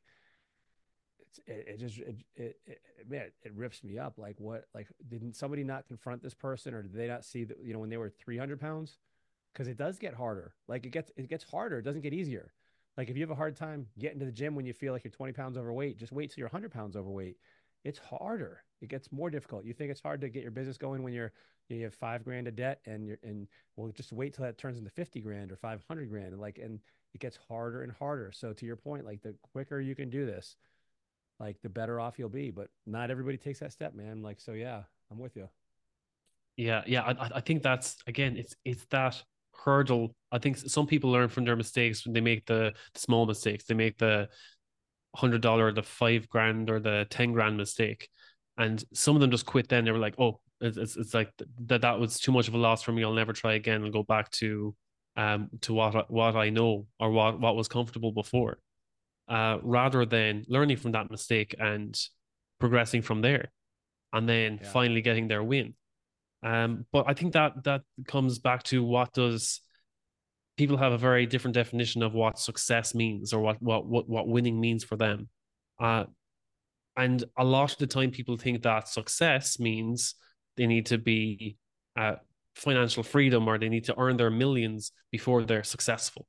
it's, it, it just it, it, it man it rips me up. Like what? Like didn't somebody not confront this person, or did they not see that you know when they were three hundred pounds? Because it does get harder. Like it gets it gets harder. It doesn't get easier. Like if you have a hard time getting to the gym when you feel like you're twenty pounds overweight, just wait till you're one hundred pounds overweight. It's harder. It gets more difficult. You think it's hard to get your business going when you're you have five grand of debt and you're and well just wait till that turns into fifty grand or five hundred grand and like and it gets harder and harder. So to your point, like the quicker you can do this, like the better off you'll be. But not everybody takes that step, man. Like so, yeah, I'm with you. Yeah, yeah. I I think that's again, it's it's that hurdle. I think some people learn from their mistakes when they make the, the small mistakes. They make the hundred dollar, the five grand, or the ten grand mistake, and some of them just quit. Then they were like, "Oh, it's it's, it's like that that was too much of a loss for me. I'll never try again. I'll go back to um to what what I know or what what was comfortable before." Uh, rather than learning from that mistake and progressing from there, and then Yeah. finally getting their win. Um, but I think that that comes back to what does people have a very different definition of what success means or what what what, what winning means for them. Uh, and a lot of the time, people think that success means they need to be uh, financial freedom or they need to earn their millions before they're successful.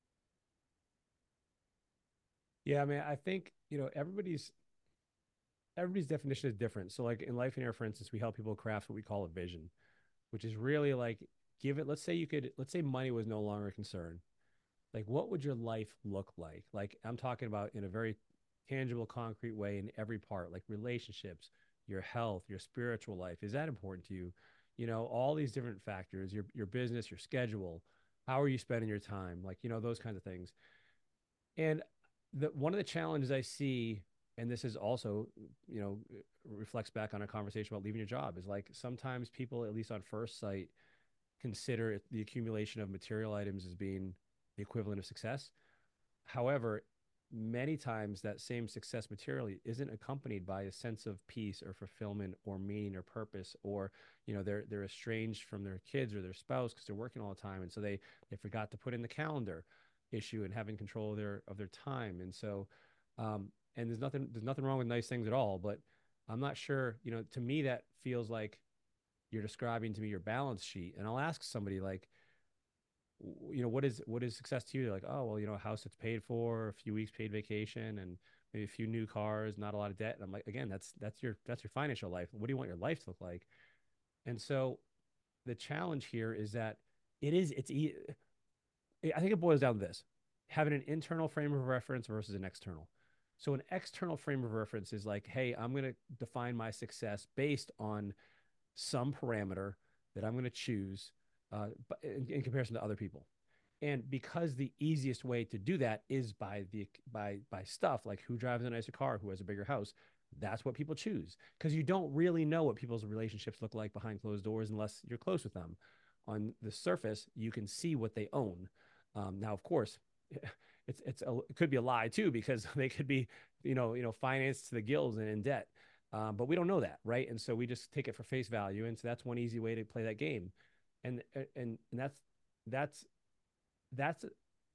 Yeah, I mean, I think, you know, everybody's everybody's definition is different. So like in Life and Air, for instance, we help people craft what we call a vision, which is really like give it, let's say you could, let's say money was no longer a concern. Like what would your life look like? Like I'm talking about in a very tangible, concrete way in every part, like relationships, your health, your spiritual life. Is that important to you? You know, all these different factors, your your business, your schedule, how are you spending your time? Like, you know, those kinds of things. And the one of the challenges I see, and this is also, you know, reflects back on a conversation about leaving your job, is like sometimes people, at least on first sight, consider the accumulation of material items as being the equivalent of success. However, many times that same success materially isn't accompanied by a sense of peace or fulfillment or meaning or purpose, or you know they're they're estranged from their kids or their spouse because they're working all the time, and so they they forgot to put in the calendar issue and having control of their of their time. And so um and there's nothing there's nothing wrong with nice things at all, but I'm not sure, you know, to me that feels like you're describing to me your balance sheet. And I'll ask somebody like, you know, what is what is success to you? They're like, oh, well, you know, a house that's paid for, a few weeks paid vacation, and maybe a few new cars, not a lot of debt. And I'm like, again, that's that's your that's your financial life. What do you want your life to look like? And so the challenge here is that it is it's e- I think it boils down to this: having an internal frame of reference versus an external. So an external frame of reference is like, hey, I'm going to define my success based on some parameter that I'm going to choose uh, in, in comparison to other people. And because the easiest way to do that is by the by by stuff like who drives a nicer car, who has a bigger house, that's what people choose. Because you don't really know what people's relationships look like behind closed doors unless you're close with them. On the surface, you can see what they own. Um, now, of course, it's it's a, it could be a lie too because they could be you know you know financed to the gills and in debt. Um, but we don't know that, right? And so we just take it for face value, and so that's one easy way to play that game. And and and that's that's that's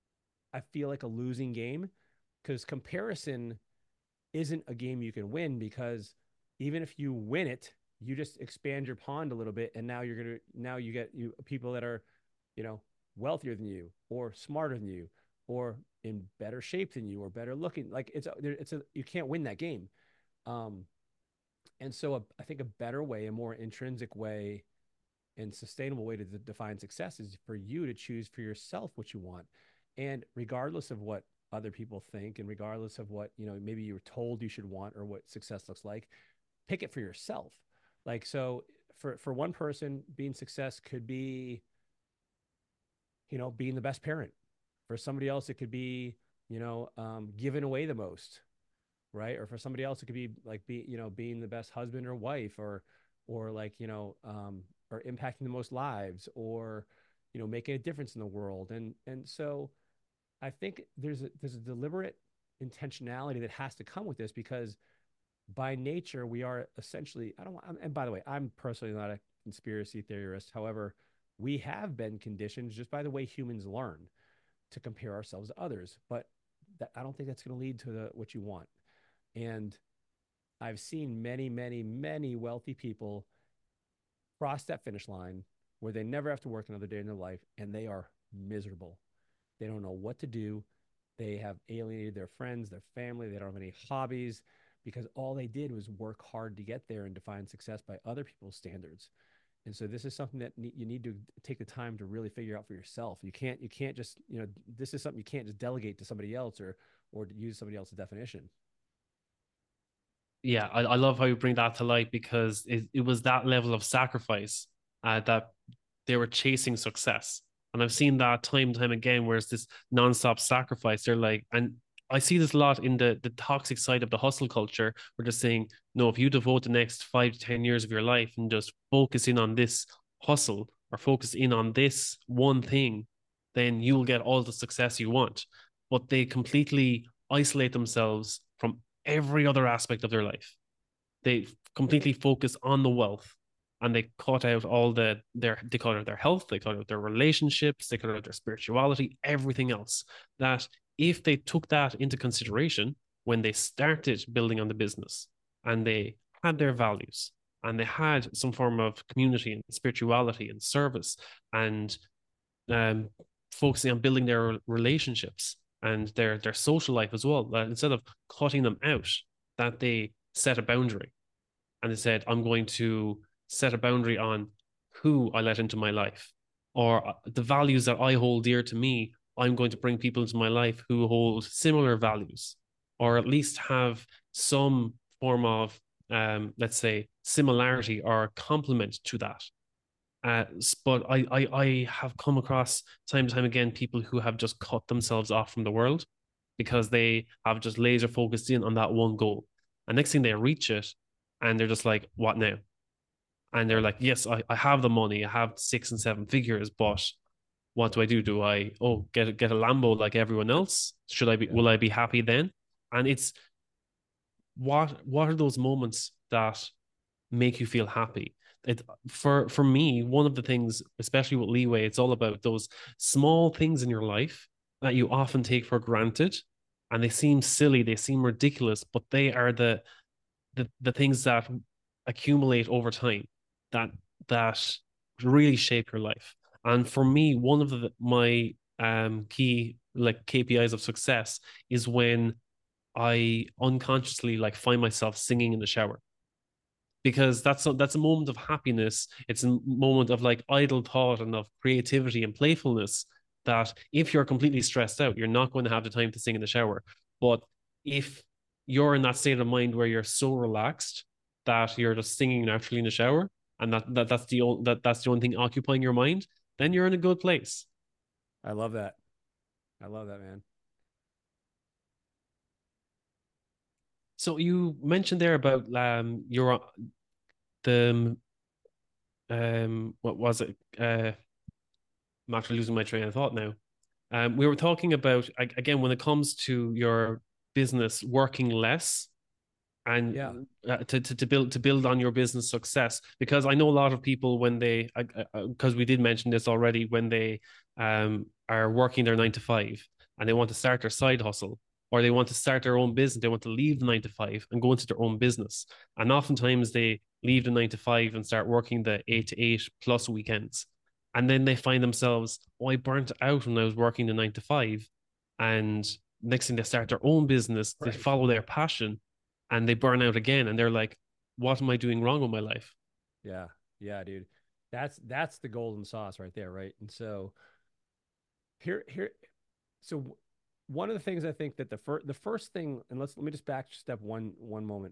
I feel like a losing game because comparison isn't a game you can win because even if you win it, you just expand your pond a little bit, and now you're gonna now you get you people that are, you know, wealthier than you or smarter than you or in better shape than you or better looking. Like it's a, it's a you can't win that game. Um, and so a, I think a better way, a more intrinsic way and sustainable way to d- define success is for you to choose for yourself what you want. And regardless of what other people think and regardless of what, you know, maybe you were told you should want or what success looks like, pick it for yourself. Like, so for, for one person, being success could be, you know, being the best parent. For somebody else, it could be, you know, um, giving away the most, right? Or for somebody else, it could be like be you know being the best husband or wife, or or like you know um, or impacting the most lives, or you know making a difference in the world. And and so I think there's a, there's a deliberate intentionality that has to come with this because by nature we are essentially I don't want and by the way I'm personally not a conspiracy theorist. However, we have been conditioned just by the way humans learn to compare ourselves to others, but that, I don't think that's going to lead to the what you want. And I've seen many, many, many wealthy people cross that finish line where they never have to work another day in their life and they are miserable. They don't know what to do. They have alienated their friends, their family. They don't have any hobbies because all they did was work hard to get there and define success by other people's standards. And so this is something that you need to take the time to really figure out for yourself. You can't you can't just, you know, this is something you can't just delegate to somebody else or or use somebody else's definition. Yeah, I, I love how you bring that to light because it, it was that level of sacrifice uh, that they were chasing success. And I've seen that time and time again, where it's this nonstop sacrifice. They're like, and I see this a lot in the the toxic side of the hustle culture, where they're saying, no, if you devote the next five to ten years of your life and just focus in on this hustle or focus in on this one thing, then you'll get all the success you want. But they completely isolate themselves from every other aspect of their life. They completely focus on the wealth, and they cut out all the their they cut out their health, they cut out their relationships, they cut out their spirituality, everything else. That if they took that into consideration when they started building on the business, and they had their values, and they had some form of community and spirituality and service, and um, focusing on building their relationships and their their social life as well, that instead of cutting them out, that they set a boundary, and they said, I'm going to set a boundary on who I let into my life, or the values that I hold dear to me. I'm going to bring people into my life who hold similar values, or at least have some form of, um, let's say, similarity or complement to that. Uh, but I, I, I have come across time and time again people who have just cut themselves off from the world because they have just laser focused in on that one goal. And next thing they reach it, and they're just like, what now? And they're Right. like, yes, I, I have the money, I have six and seven figures, but what do I do? Do I oh get a, get a Lambo like everyone else? Should I be Yeah. will I be happy then? And it's what what are those moments that make you feel happy? It for for me, one of the things, especially with Leeway, it's all about those small things in your life that you often take for granted, and they seem silly, they seem ridiculous, but they are the the the things that accumulate over time, that that really shape your life. And for me, one of the, my um key like K P Is of success is when I unconsciously like find myself singing in the shower, because that's a, that's a moment of happiness. It's a moment of like idle thought and of creativity and playfulness, that if you're completely stressed out, you're not going to have the time to sing in the shower. But if you're in that state of mind where you're so relaxed that you're just singing naturally in the shower, and that, that that's the only, that that's the only thing occupying your mind, then you're in a good place. I love that. I love that, man. So you mentioned there about um your the um what was it uh I'm actually losing my train of thought now. Um, we were talking about, again, when it comes to your business working less, and Yeah. uh, to, to to build to build on your business success, because I know a lot of people when they, because we did mention this already, when they um are working their nine to five and they want to start their side hustle, or they want to start their own business, they want to leave the nine to five and go into their own business, and oftentimes they leave the nine to five and start working the eight to eight plus weekends, and then they find themselves, oh, I burnt out when I was working the nine to five, and next thing they start their own business, they Right. follow their passion, and they burn out again, and they're like, what am I doing wrong with my life? Yeah. Yeah, dude. That's that's the golden sauce right there, right? And so here here so one of the things I think that the first the first thing, and let's let me just back step one one moment.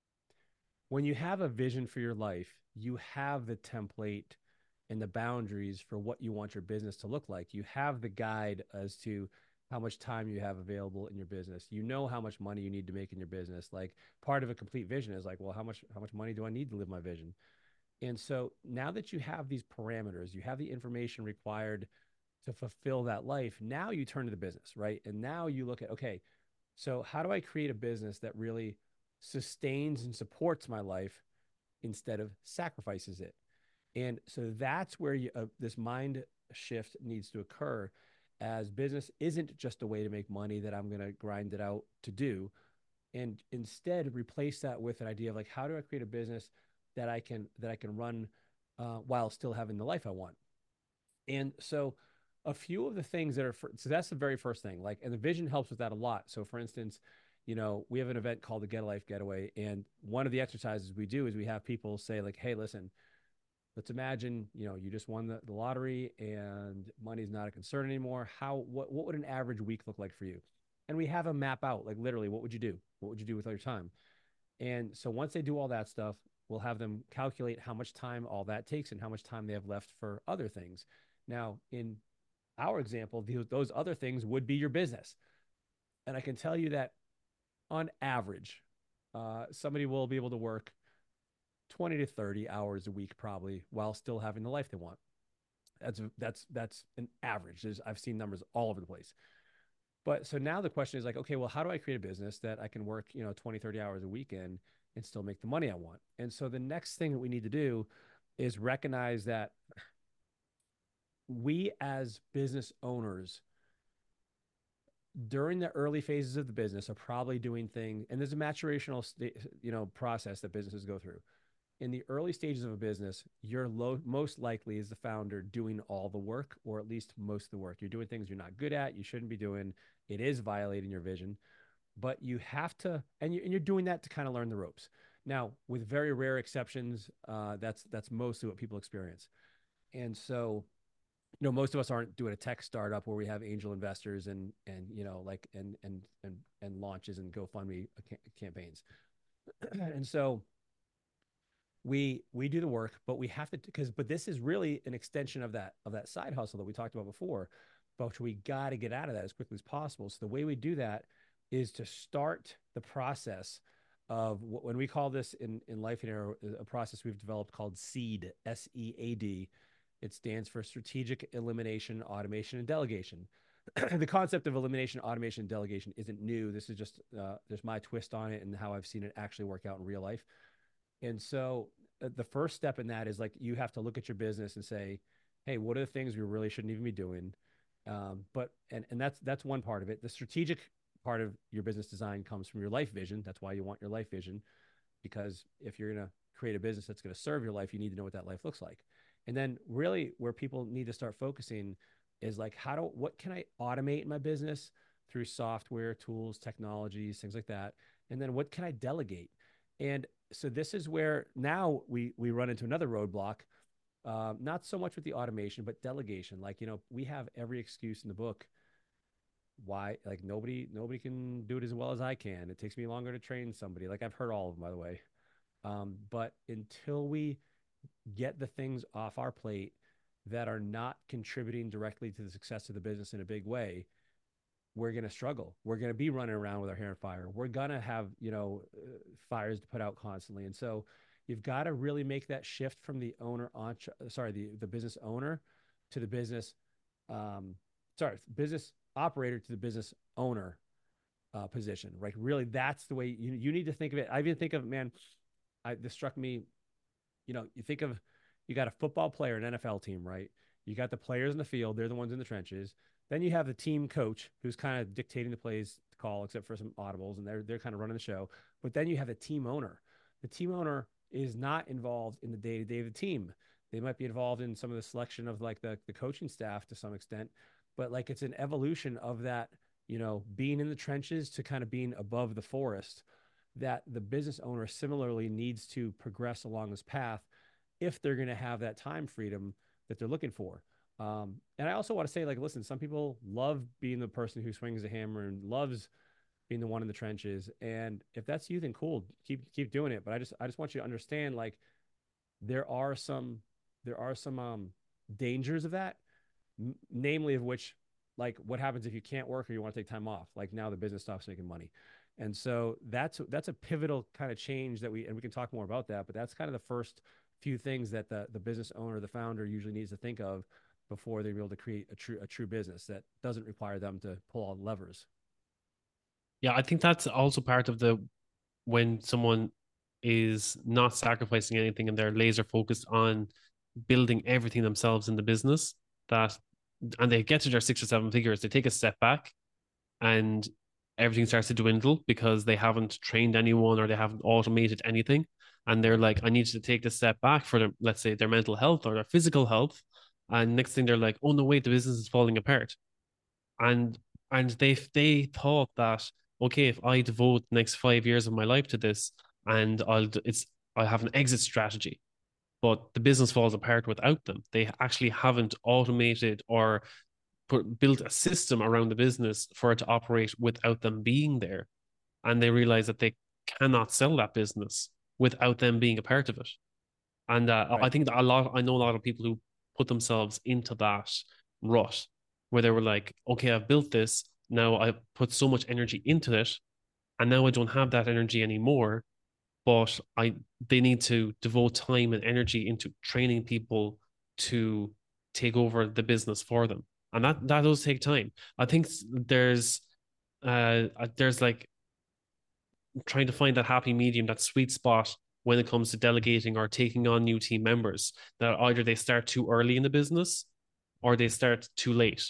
When you have a vision for your life, you have the template and the boundaries for what you want your business to look like. You have the guide as to how much time you have available in your business. You know how much money you need to make in your business. Like part of a complete vision is like, well, how much how much money do I need to live my vision? And so now that you have these parameters, you have the information required to fulfill that life. Now you turn to the business, right? And now you look at, okay, so how do I create a business that really sustains and supports my life instead of sacrifices it? And so that's where you, uh, this mind shift needs to occur, as business isn't just a way to make money that I'm going to grind it out to do. And instead replace that with an idea of like, how do I create a business that I can, that I can run uh, while still having the life I want? And so a few of the things that are, for, so that's the very first thing. Like, and the vision helps with that a lot. So for instance, you know, we have an event called the Get a Life Getaway. And one of the exercises we do is we have people say like, hey, listen, let's imagine, you know, you just won the, the lottery and money's not a concern anymore. How, what, what would an average week look like for you? And we have a map out, like literally, what would you do? What would you do with all your time? And so once they do all that stuff, we'll have them calculate how much time all that takes and how much time they have left for other things. Now, in our example, those other things would be your business. And I can tell you that on average, uh, somebody will be able to work twenty to thirty hours a week probably while still having the life they want. That's that's that's an average. There's, I've seen numbers all over the place. But so now the question is like, okay, well, how do I create a business that I can work, you know, twenty, thirty hours a weekend and still make the money I want? And so the next thing that we need to do is recognize that we as business owners during the early phases of the business are probably doing things, and there's a maturational, you know, process that businesses go through. In the early stages of a business, you're low, most likely as the founder doing all the work, or at least most of the work. You're doing things you're not good at, you shouldn't be doing. It is violating your vision, but you have to, and, you, and you're doing that to kind of learn the ropes. Now, with very rare exceptions, uh, that's that's mostly what people experience. And so, you know, most of us aren't doing a tech startup where we have angel investors and and you know like and and and and launches and GoFundMe campaigns. And so we we do the work, but we have to, because but this is really an extension of that of that side hustle that we talked about before, but we got to get out of that as quickly as possible. So the way we do that is to start the process of what, when we call this in in Lifeonaire, a process we've developed called SEAD, S E A D. It stands for Strategic Elimination, Automation, and Delegation. The concept of elimination, automation, and delegation isn't new. This is just uh, there's my twist on it and how I've seen it actually work out in real life. And so uh, the first step in that is like you have to look at your business and say, hey, what are the things we really shouldn't even be doing? Um, but and and that's that's one part of it. The strategic part of your business design comes from your life vision. That's why you want your life vision, because if you're going to create a business that's going to serve your life, you need to know what that life looks like. And then really where people need to start focusing is like, how do, what can I automate in my business through software, tools, technologies, things like that? And then what can I delegate? And so this is where now we, we run into another roadblock, um, not so much with the automation, but delegation. Like, you know, we have every excuse in the book why, like nobody, nobody can do it as well as I can. It takes me longer to train somebody. Like I've heard all of them, by the way. Um, but until we get the things off our plate that are not contributing directly to the success of the business in a big way, we're going to struggle. We're going to be running around with our hair on fire. We're going to have, you know, uh, fires to put out constantly. And so you've got to really make that shift from the owner on, sorry, the, the business owner to the business, um, sorry, business operator to the business owner uh, position. Like really, that's the way you, you need to think of it. I even think of, man, I, this struck me. You know, you think of, you got a football player, an N F L team, right? You got the players in the field. They're the ones in the trenches. Then you have the team coach who's kind of dictating the plays to call, except for some audibles, and they're, they're kind of running the show. But then you have the team owner. The team owner is not involved in the day-to-day of the team. They might be involved in some of the selection of like the, the coaching staff to some extent, but like it's an evolution of that, you know, being in the trenches to kind of being above the forest, that the business owner similarly needs to progress along this path if they're going to have that time freedom that they're looking for. Um, and I also want to say, like, listen, some people love being the person who swings a hammer and loves being the one in the trenches. And if that's you, then cool, keep keep doing it. But I just I just want you to understand, like, there are some there are some um, dangers of that, n- namely of which, like, what happens if you can't work or you want to take time off? Like now the business stops making money. And so that's that's a pivotal kind of change that we, and we can talk more about that, but that's kind of the first few things that the, the business owner, the founder usually needs to think of before they're able to create a true a true business that doesn't require them to pull all the levers. Yeah, I think that's also part of the when someone is not sacrificing anything and they're laser focused on building everything themselves in the business, that and they get to their six or seven figures, they take a step back and everything starts to dwindle because they haven't trained anyone or they haven't automated anything. And they're like, I need to take this step back for their, let's say, their mental health or their physical health. And next thing they're like, oh no, wait, the business is falling apart. And and they they thought that, okay, if I devote the next five years of my life to this, and I'll it's I have an exit strategy, but the business falls apart without them. They actually haven't automated or put built a system around the business for it to operate without them being there, and they realize that they cannot sell that business without them being a part of it. And uh, I Right. think that a lot, I know a lot of people who put themselves into that rut where they were like, okay, I've built this. Now I put so much energy into it, and now I don't have that energy anymore. But I they need to devote time and energy into training people to take over the business for them. And that that does take time. I think there's uh there's like trying to find that happy medium, that sweet spot when it comes to delegating or taking on new team members, that either they start too early in the business or they start too late.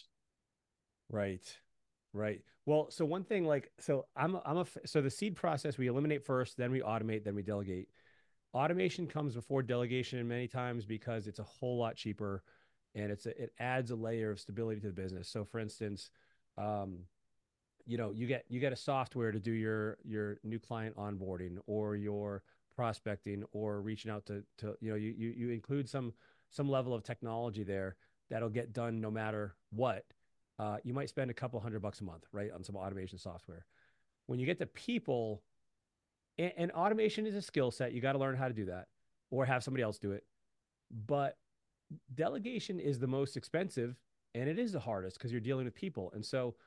Right. Right. Well, so one thing like so I'm I'm a so the seed process we eliminate first, then we automate, then we delegate. Automation comes before delegation many times because it's a whole lot cheaper and it's a, it adds a layer of stability to the business. So for instance, um, you know, you get you get a software to do your your new client onboarding or your prospecting or reaching out to to you know, you you you include some some level of technology there that'll get done no matter what. Uh, you might spend a couple hundred bucks a month, right, on some automation software. When you get to people, and, and automation is a skill set, you got to learn how to do that or have somebody else do it. But delegation is the most expensive and it is the hardest because you're dealing with people. And so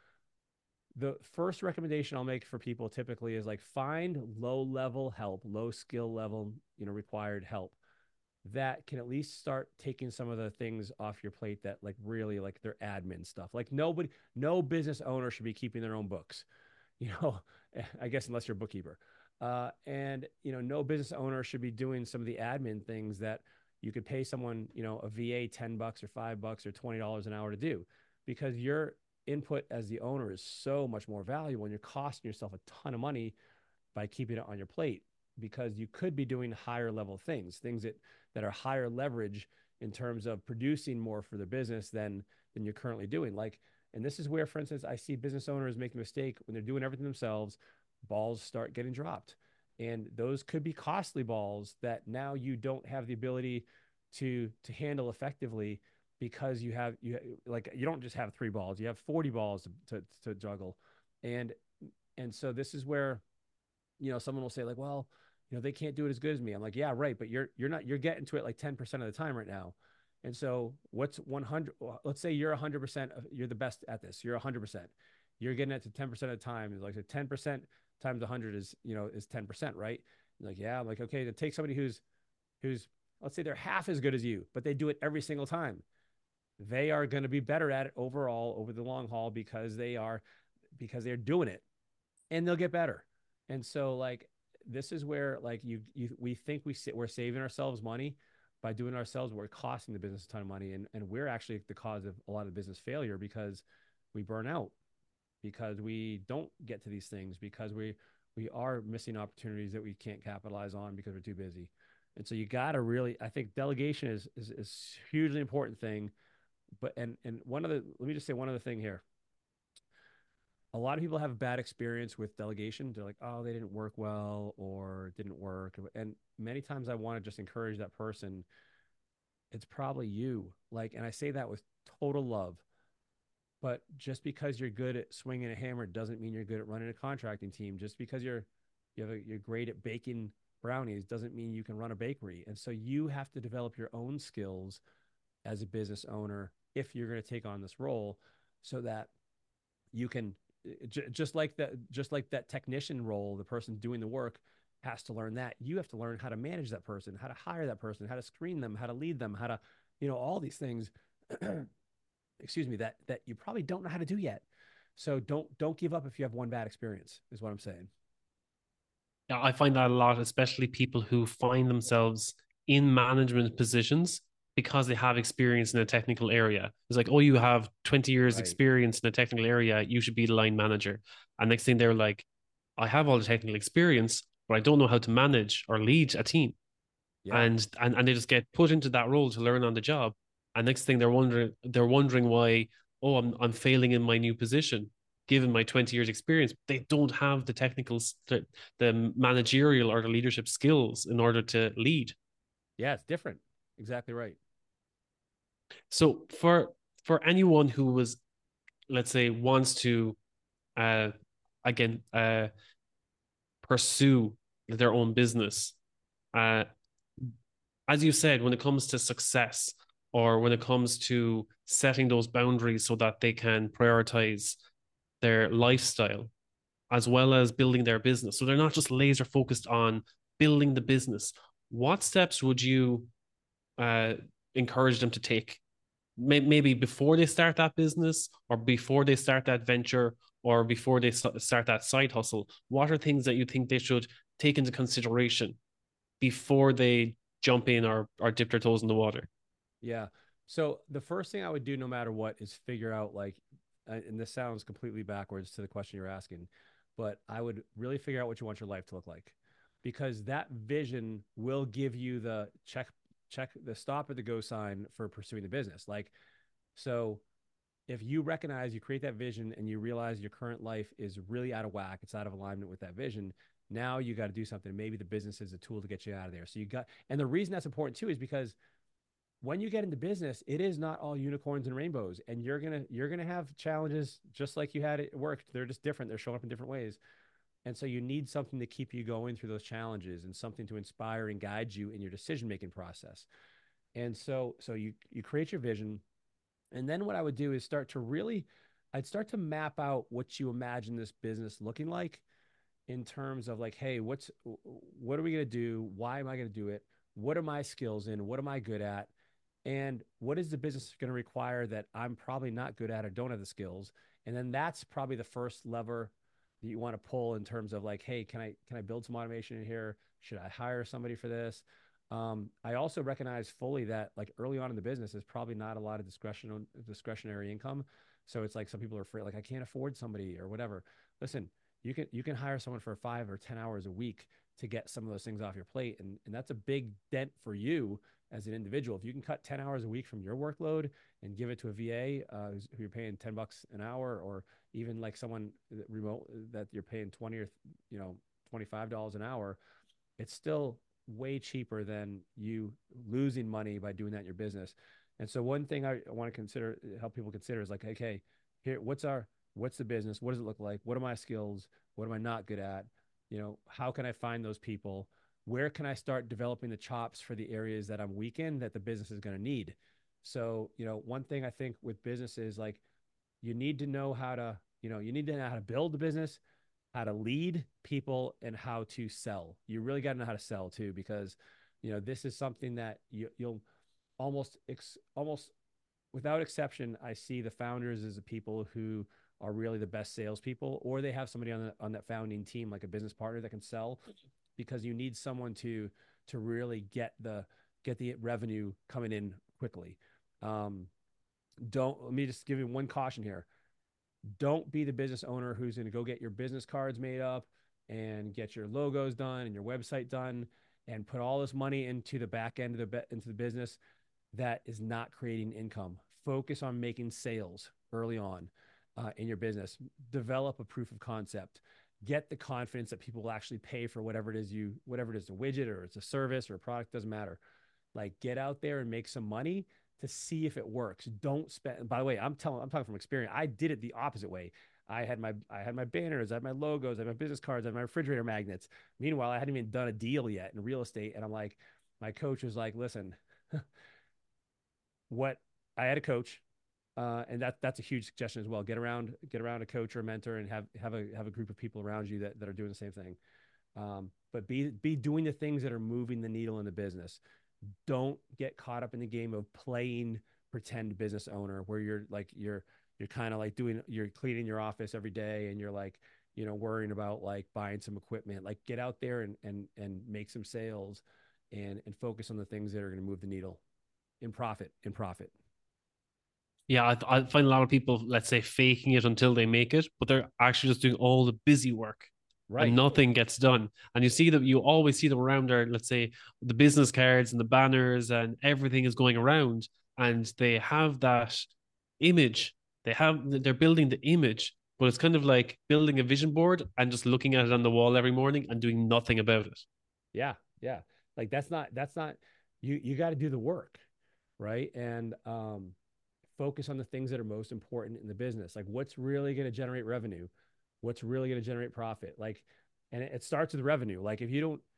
the first recommendation I'll make for people typically is like find low level help, low skill level, you know, required help that can at least start taking some of the things off your plate that like really like their admin stuff. Like nobody, no business owner should be keeping their own books, you know, I guess unless you're a bookkeeper. Uh, and, you know, no business owner should be doing some of the admin things that you could pay someone, you know, a V A ten bucks or five bucks or twenty dollars an hour to do because your input as the owner is so much more valuable and you're costing yourself a ton of money by keeping it on your plate because you could be doing higher level things, things that, that are higher leverage in terms of producing more for the business than, than you're currently doing. Like, and this is where, for instance, I see business owners make a mistake when they're doing everything themselves, balls start getting dropped. And those could be costly balls that now you don't have the ability to, to handle effectively because you have, you like, you don't just have three balls, you have forty balls to, to, to juggle. And, and so this is where, you know, someone will say like, well, you know, they can't do it as good as me. I'm like, yeah, right. But you're, you're not, you're getting to it like ten percent of the time right now. And so what's one hundred, let's say you're one hundred percent, of, you're the best at this. You're one hundred percent. You're getting it to ten percent of the time. Like so ten percent times one hundred is, you know, is ten percent, right? You're like, yeah, I'm like, okay, to take somebody who's, who's, let's say they're half as good as you, but they do it every single time. They are going to be better at it overall over the long haul because they are, because they're doing it and they'll get better. And so like, this is where like you, you we think we sit, we're saving ourselves money by doing it ourselves. We're costing the business a ton of money. And, and we're actually the cause of a lot of business failure because we burn out, because we don't get to these things, because we, we are missing opportunities that we can't capitalize on because we're too busy. And so you got to really, I think delegation is, is, is a hugely important thing. But, and, and one of the, let me just say one other thing here. A lot of people have a bad experience with delegation. They're like, oh, they didn't work well or it didn't work. And many times I want to just encourage that person. It's probably you. Like, and I say that with total love. But just because you're good at swinging a hammer doesn't mean you're good at running a contracting team. Just because you're you have a, you're great at baking brownies doesn't mean you can run a bakery. And so you have to develop your own skills as a business owner if you're going to take on this role, so that you can just like that, just like that technician role, the person doing the work has to learn that. You have to learn how to manage that person, how to hire that person, how to screen them, how to lead them, how to, you know, all these things, excuse me, that, that you probably don't know how to do yet. So don't, don't give up if you have one bad experience is what I'm saying. Yeah, I find that a lot, especially people who find themselves in management positions because they have experience in a technical area. It's like, oh, you have twenty years Right. experience in a technical area, you should be the line manager. And next thing they're like, I have all the technical experience, but I don't know how to manage or lead a team. Yeah. And and, and they just get put into that role to learn on the job. And next thing they're wondering they're wondering why, oh, I'm I'm failing in my new position given my twenty years experience. They don't have the technical, the, the managerial or the leadership skills in order to lead. Yeah. It's different. Exactly right. So for for anyone who was, let's say, wants to uh again uh pursue their own business, uh as you said, when it comes to success, or when it comes to setting those boundaries so that they can prioritize their lifestyle as well as building their business. So they're not just laser focused on building the business. What steps would you uh, encourage them to take? Maybe before they start that business, or before they start that venture, or before they start that side hustle? What are things that you think they should take into consideration before they jump in or, or dip their toes in the water? Yeah. So the first thing I would do, no matter what, is figure out like, uh, and this sounds completely backwards to the question you're asking, but I would really figure out what you want your life to look like, because that vision will give you the check, check the stop or the go sign for pursuing the business. Like, so if you recognize, you create that vision and you realize your current life is really out of whack, it's out of alignment with that vision. Now you got to do something. Maybe the business is a tool to get you out of there. So you got, and the reason that's important too is because when you get into business, it is not all unicorns and rainbows, and you're gonna you're gonna have challenges just like you had at work. They're just different. They're showing up in different ways, and so you need something to keep you going through those challenges and something to inspire and guide you in your decision making process. And so so you you create your vision, and then what I would do is start to really, I'd start to map out what you imagine this business looking like in terms of like, hey, what's what are we gonna do? Why am I gonna do it? What are my skills in? What am I good at? And what is the business going to require that I'm probably not good at or don't have the skills? And then that's probably the first lever that you want to pull in terms of like, hey, can I can I build some automation in here? Should I hire somebody for this? Um, I also recognize fully that like early on in the business, there's probably not a lot of discretion discretionary income. So it's like some people are afraid, like I can't afford somebody or whatever. Listen, you can you can hire someone for five or ten hours a week to get some of those things off your plate, and and that's a big dent for you as an individual. If you can cut ten hours a week from your workload and give it to a V A uh, who you're paying ten bucks an hour, or even like someone remote that you're paying twenty or, you know, twenty-five dollars an hour, it's still way cheaper than you losing money by doing that in your business. And so one thing I want to consider, help people consider is like, okay, here, what's our, what's the business? What does it look like? What are my skills? What am I not good at? You know, how can I find those people? Where can I start developing the chops for the areas that I'm weak in that the business is going to need? So, you know, one thing I think with business is like, you need to know how to, you know, you need to know how to build the business, how to lead people, and how to sell. You really got to know how to sell too, because, you know, this is something that you, you'll almost, ex, almost without exception, I see the founders as the people who are really the best salespeople, or they have somebody on the, on that founding team, like a business partner that can sell, because you need someone to to really get the get the revenue coming in quickly. Um, don't let me just give you one caution here. Don't be the business owner who's going to go get your business cards made up and get your logos done and your website done and put all this money into the back end of the into the business that is not creating income. Focus on making sales early on uh, in your business. Develop a proof of concept. Get the confidence that people will actually pay for whatever it is you, whatever it is, a widget or it's a service or a product, doesn't matter. Like get out there and make some money to see if it works. Don't spend, by the way, I'm telling, I'm talking from experience. I did it the opposite way. I had my, I had my banners, I had my logos, I had my business cards, I had my refrigerator magnets. Meanwhile, I hadn't even done a deal yet in real estate. And I'm like, my coach was like, listen, what I had a coach, uh, and that that's a huge suggestion as well. Get around, get around a coach or a mentor, and have have a have a group of people around you that, that are doing the same thing. Um, but be be doing the things that are moving the needle in the business. Don't get caught up in the game of playing pretend business owner, where you're like you're you're kind of like doing you're cleaning your office every day, and you're like, you know, worrying about like buying some equipment. Like get out there and and and make some sales, and and focus on the things that are going to move the needle in profit in profit. Yeah, I, I find a lot of people, let's say, faking it until they make it, but they're actually just doing all the busy work and Right. nothing gets done. And you see that you always see them around there, let's say the business cards and the banners and everything is going around, and they have that image. They have they're building the image, but it's kind of like building a vision board and just looking at it on the wall every morning and doing nothing about it. Yeah. Yeah. Like that's not that's not you you got to do the work, right? And um focus on the things that are most important in the business. Like what's really going to generate revenue? What's really going to generate profit? Like, and it, it starts with revenue. Like if you don't,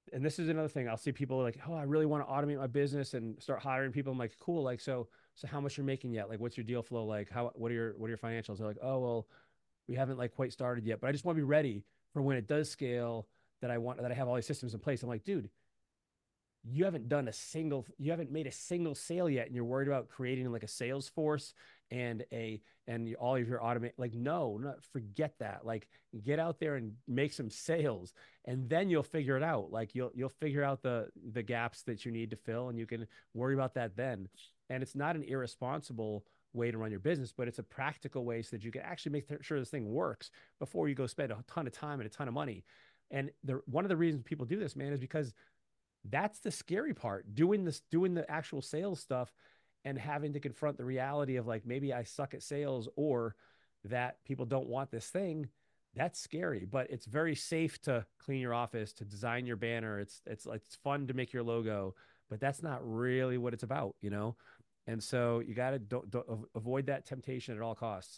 and this is another thing. I'll see people like, oh, I really want to automate my business and start hiring people. I'm like, cool. Like, so, so how much you're making yet? Like, what's your deal flow? Like, how, what are your, what are your financials? They're like, oh, well, we haven't like quite started yet, but I just want to be ready for when it does scale that I want, that I have all these systems in place. I'm like, dude, you haven't done a single, you haven't made a single sale yet, and you're worried about creating like a sales force and a and all of your automate. Like, no, not forget that. Like, get out there and make some sales, and then you'll figure it out. Like, you'll you'll figure out the the gaps that you need to fill, and you can worry about that then. And it's not an irresponsible way to run your business, but it's a practical way so that you can actually make sure this thing works before you go spend a ton of time and a ton of money. And the one of the reasons people do this, man, is because that's the scary part, doing this, doing the actual sales stuff and having to confront the reality of like, maybe I suck at sales or that people don't want this thing. That's scary, but it's very safe to clean your office, to design your banner. It's, it's like, it's fun to make your logo, but that's not really what it's about, you know? And so you got to don't, don't avoid that temptation at all costs.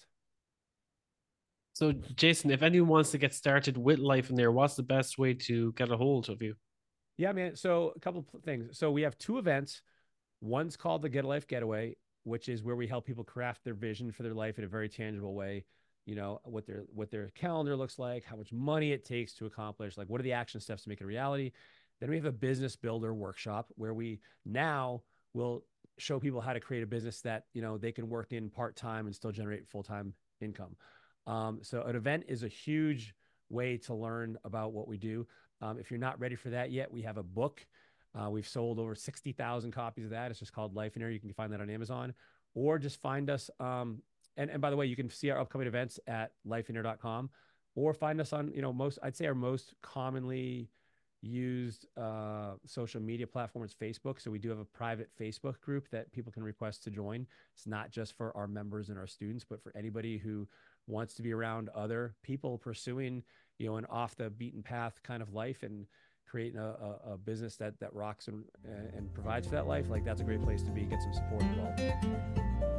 So, Jason, if anyone wants to get started with Life in Air, what's the best way to get a hold of you? Yeah, man. So a couple of things. So we have two events. One's called the Get a Life Getaway, which is where we help people craft their vision for their life in a very tangible way. You know, what their what their calendar looks like, how much money it takes to accomplish, like what are the action steps to make it a reality. Then we have a business builder workshop where we now will show people how to create a business that, you know, they can work in part-time and still generate full-time income. Um, so an event is a huge way to learn about what we do. Um, if you're not ready for that yet, we have a book. Uh, we've sold over sixty thousand copies of that. It's just called Life in Air. You can find that on Amazon, or just find us. Um, and, and by the way, you can see our upcoming events at life in air dot com, or find us on, you know, most, I'd say our most commonly used uh, social media platform is Facebook. So we do have a private Facebook group that people can request to join. It's not just for our members and our students, but for anybody who wants to be around other people pursuing, you know, an off the beaten path kind of life and creating a, a, a business that that rocks and and provides for that life. Like, that's a great place to be. Get some support as well.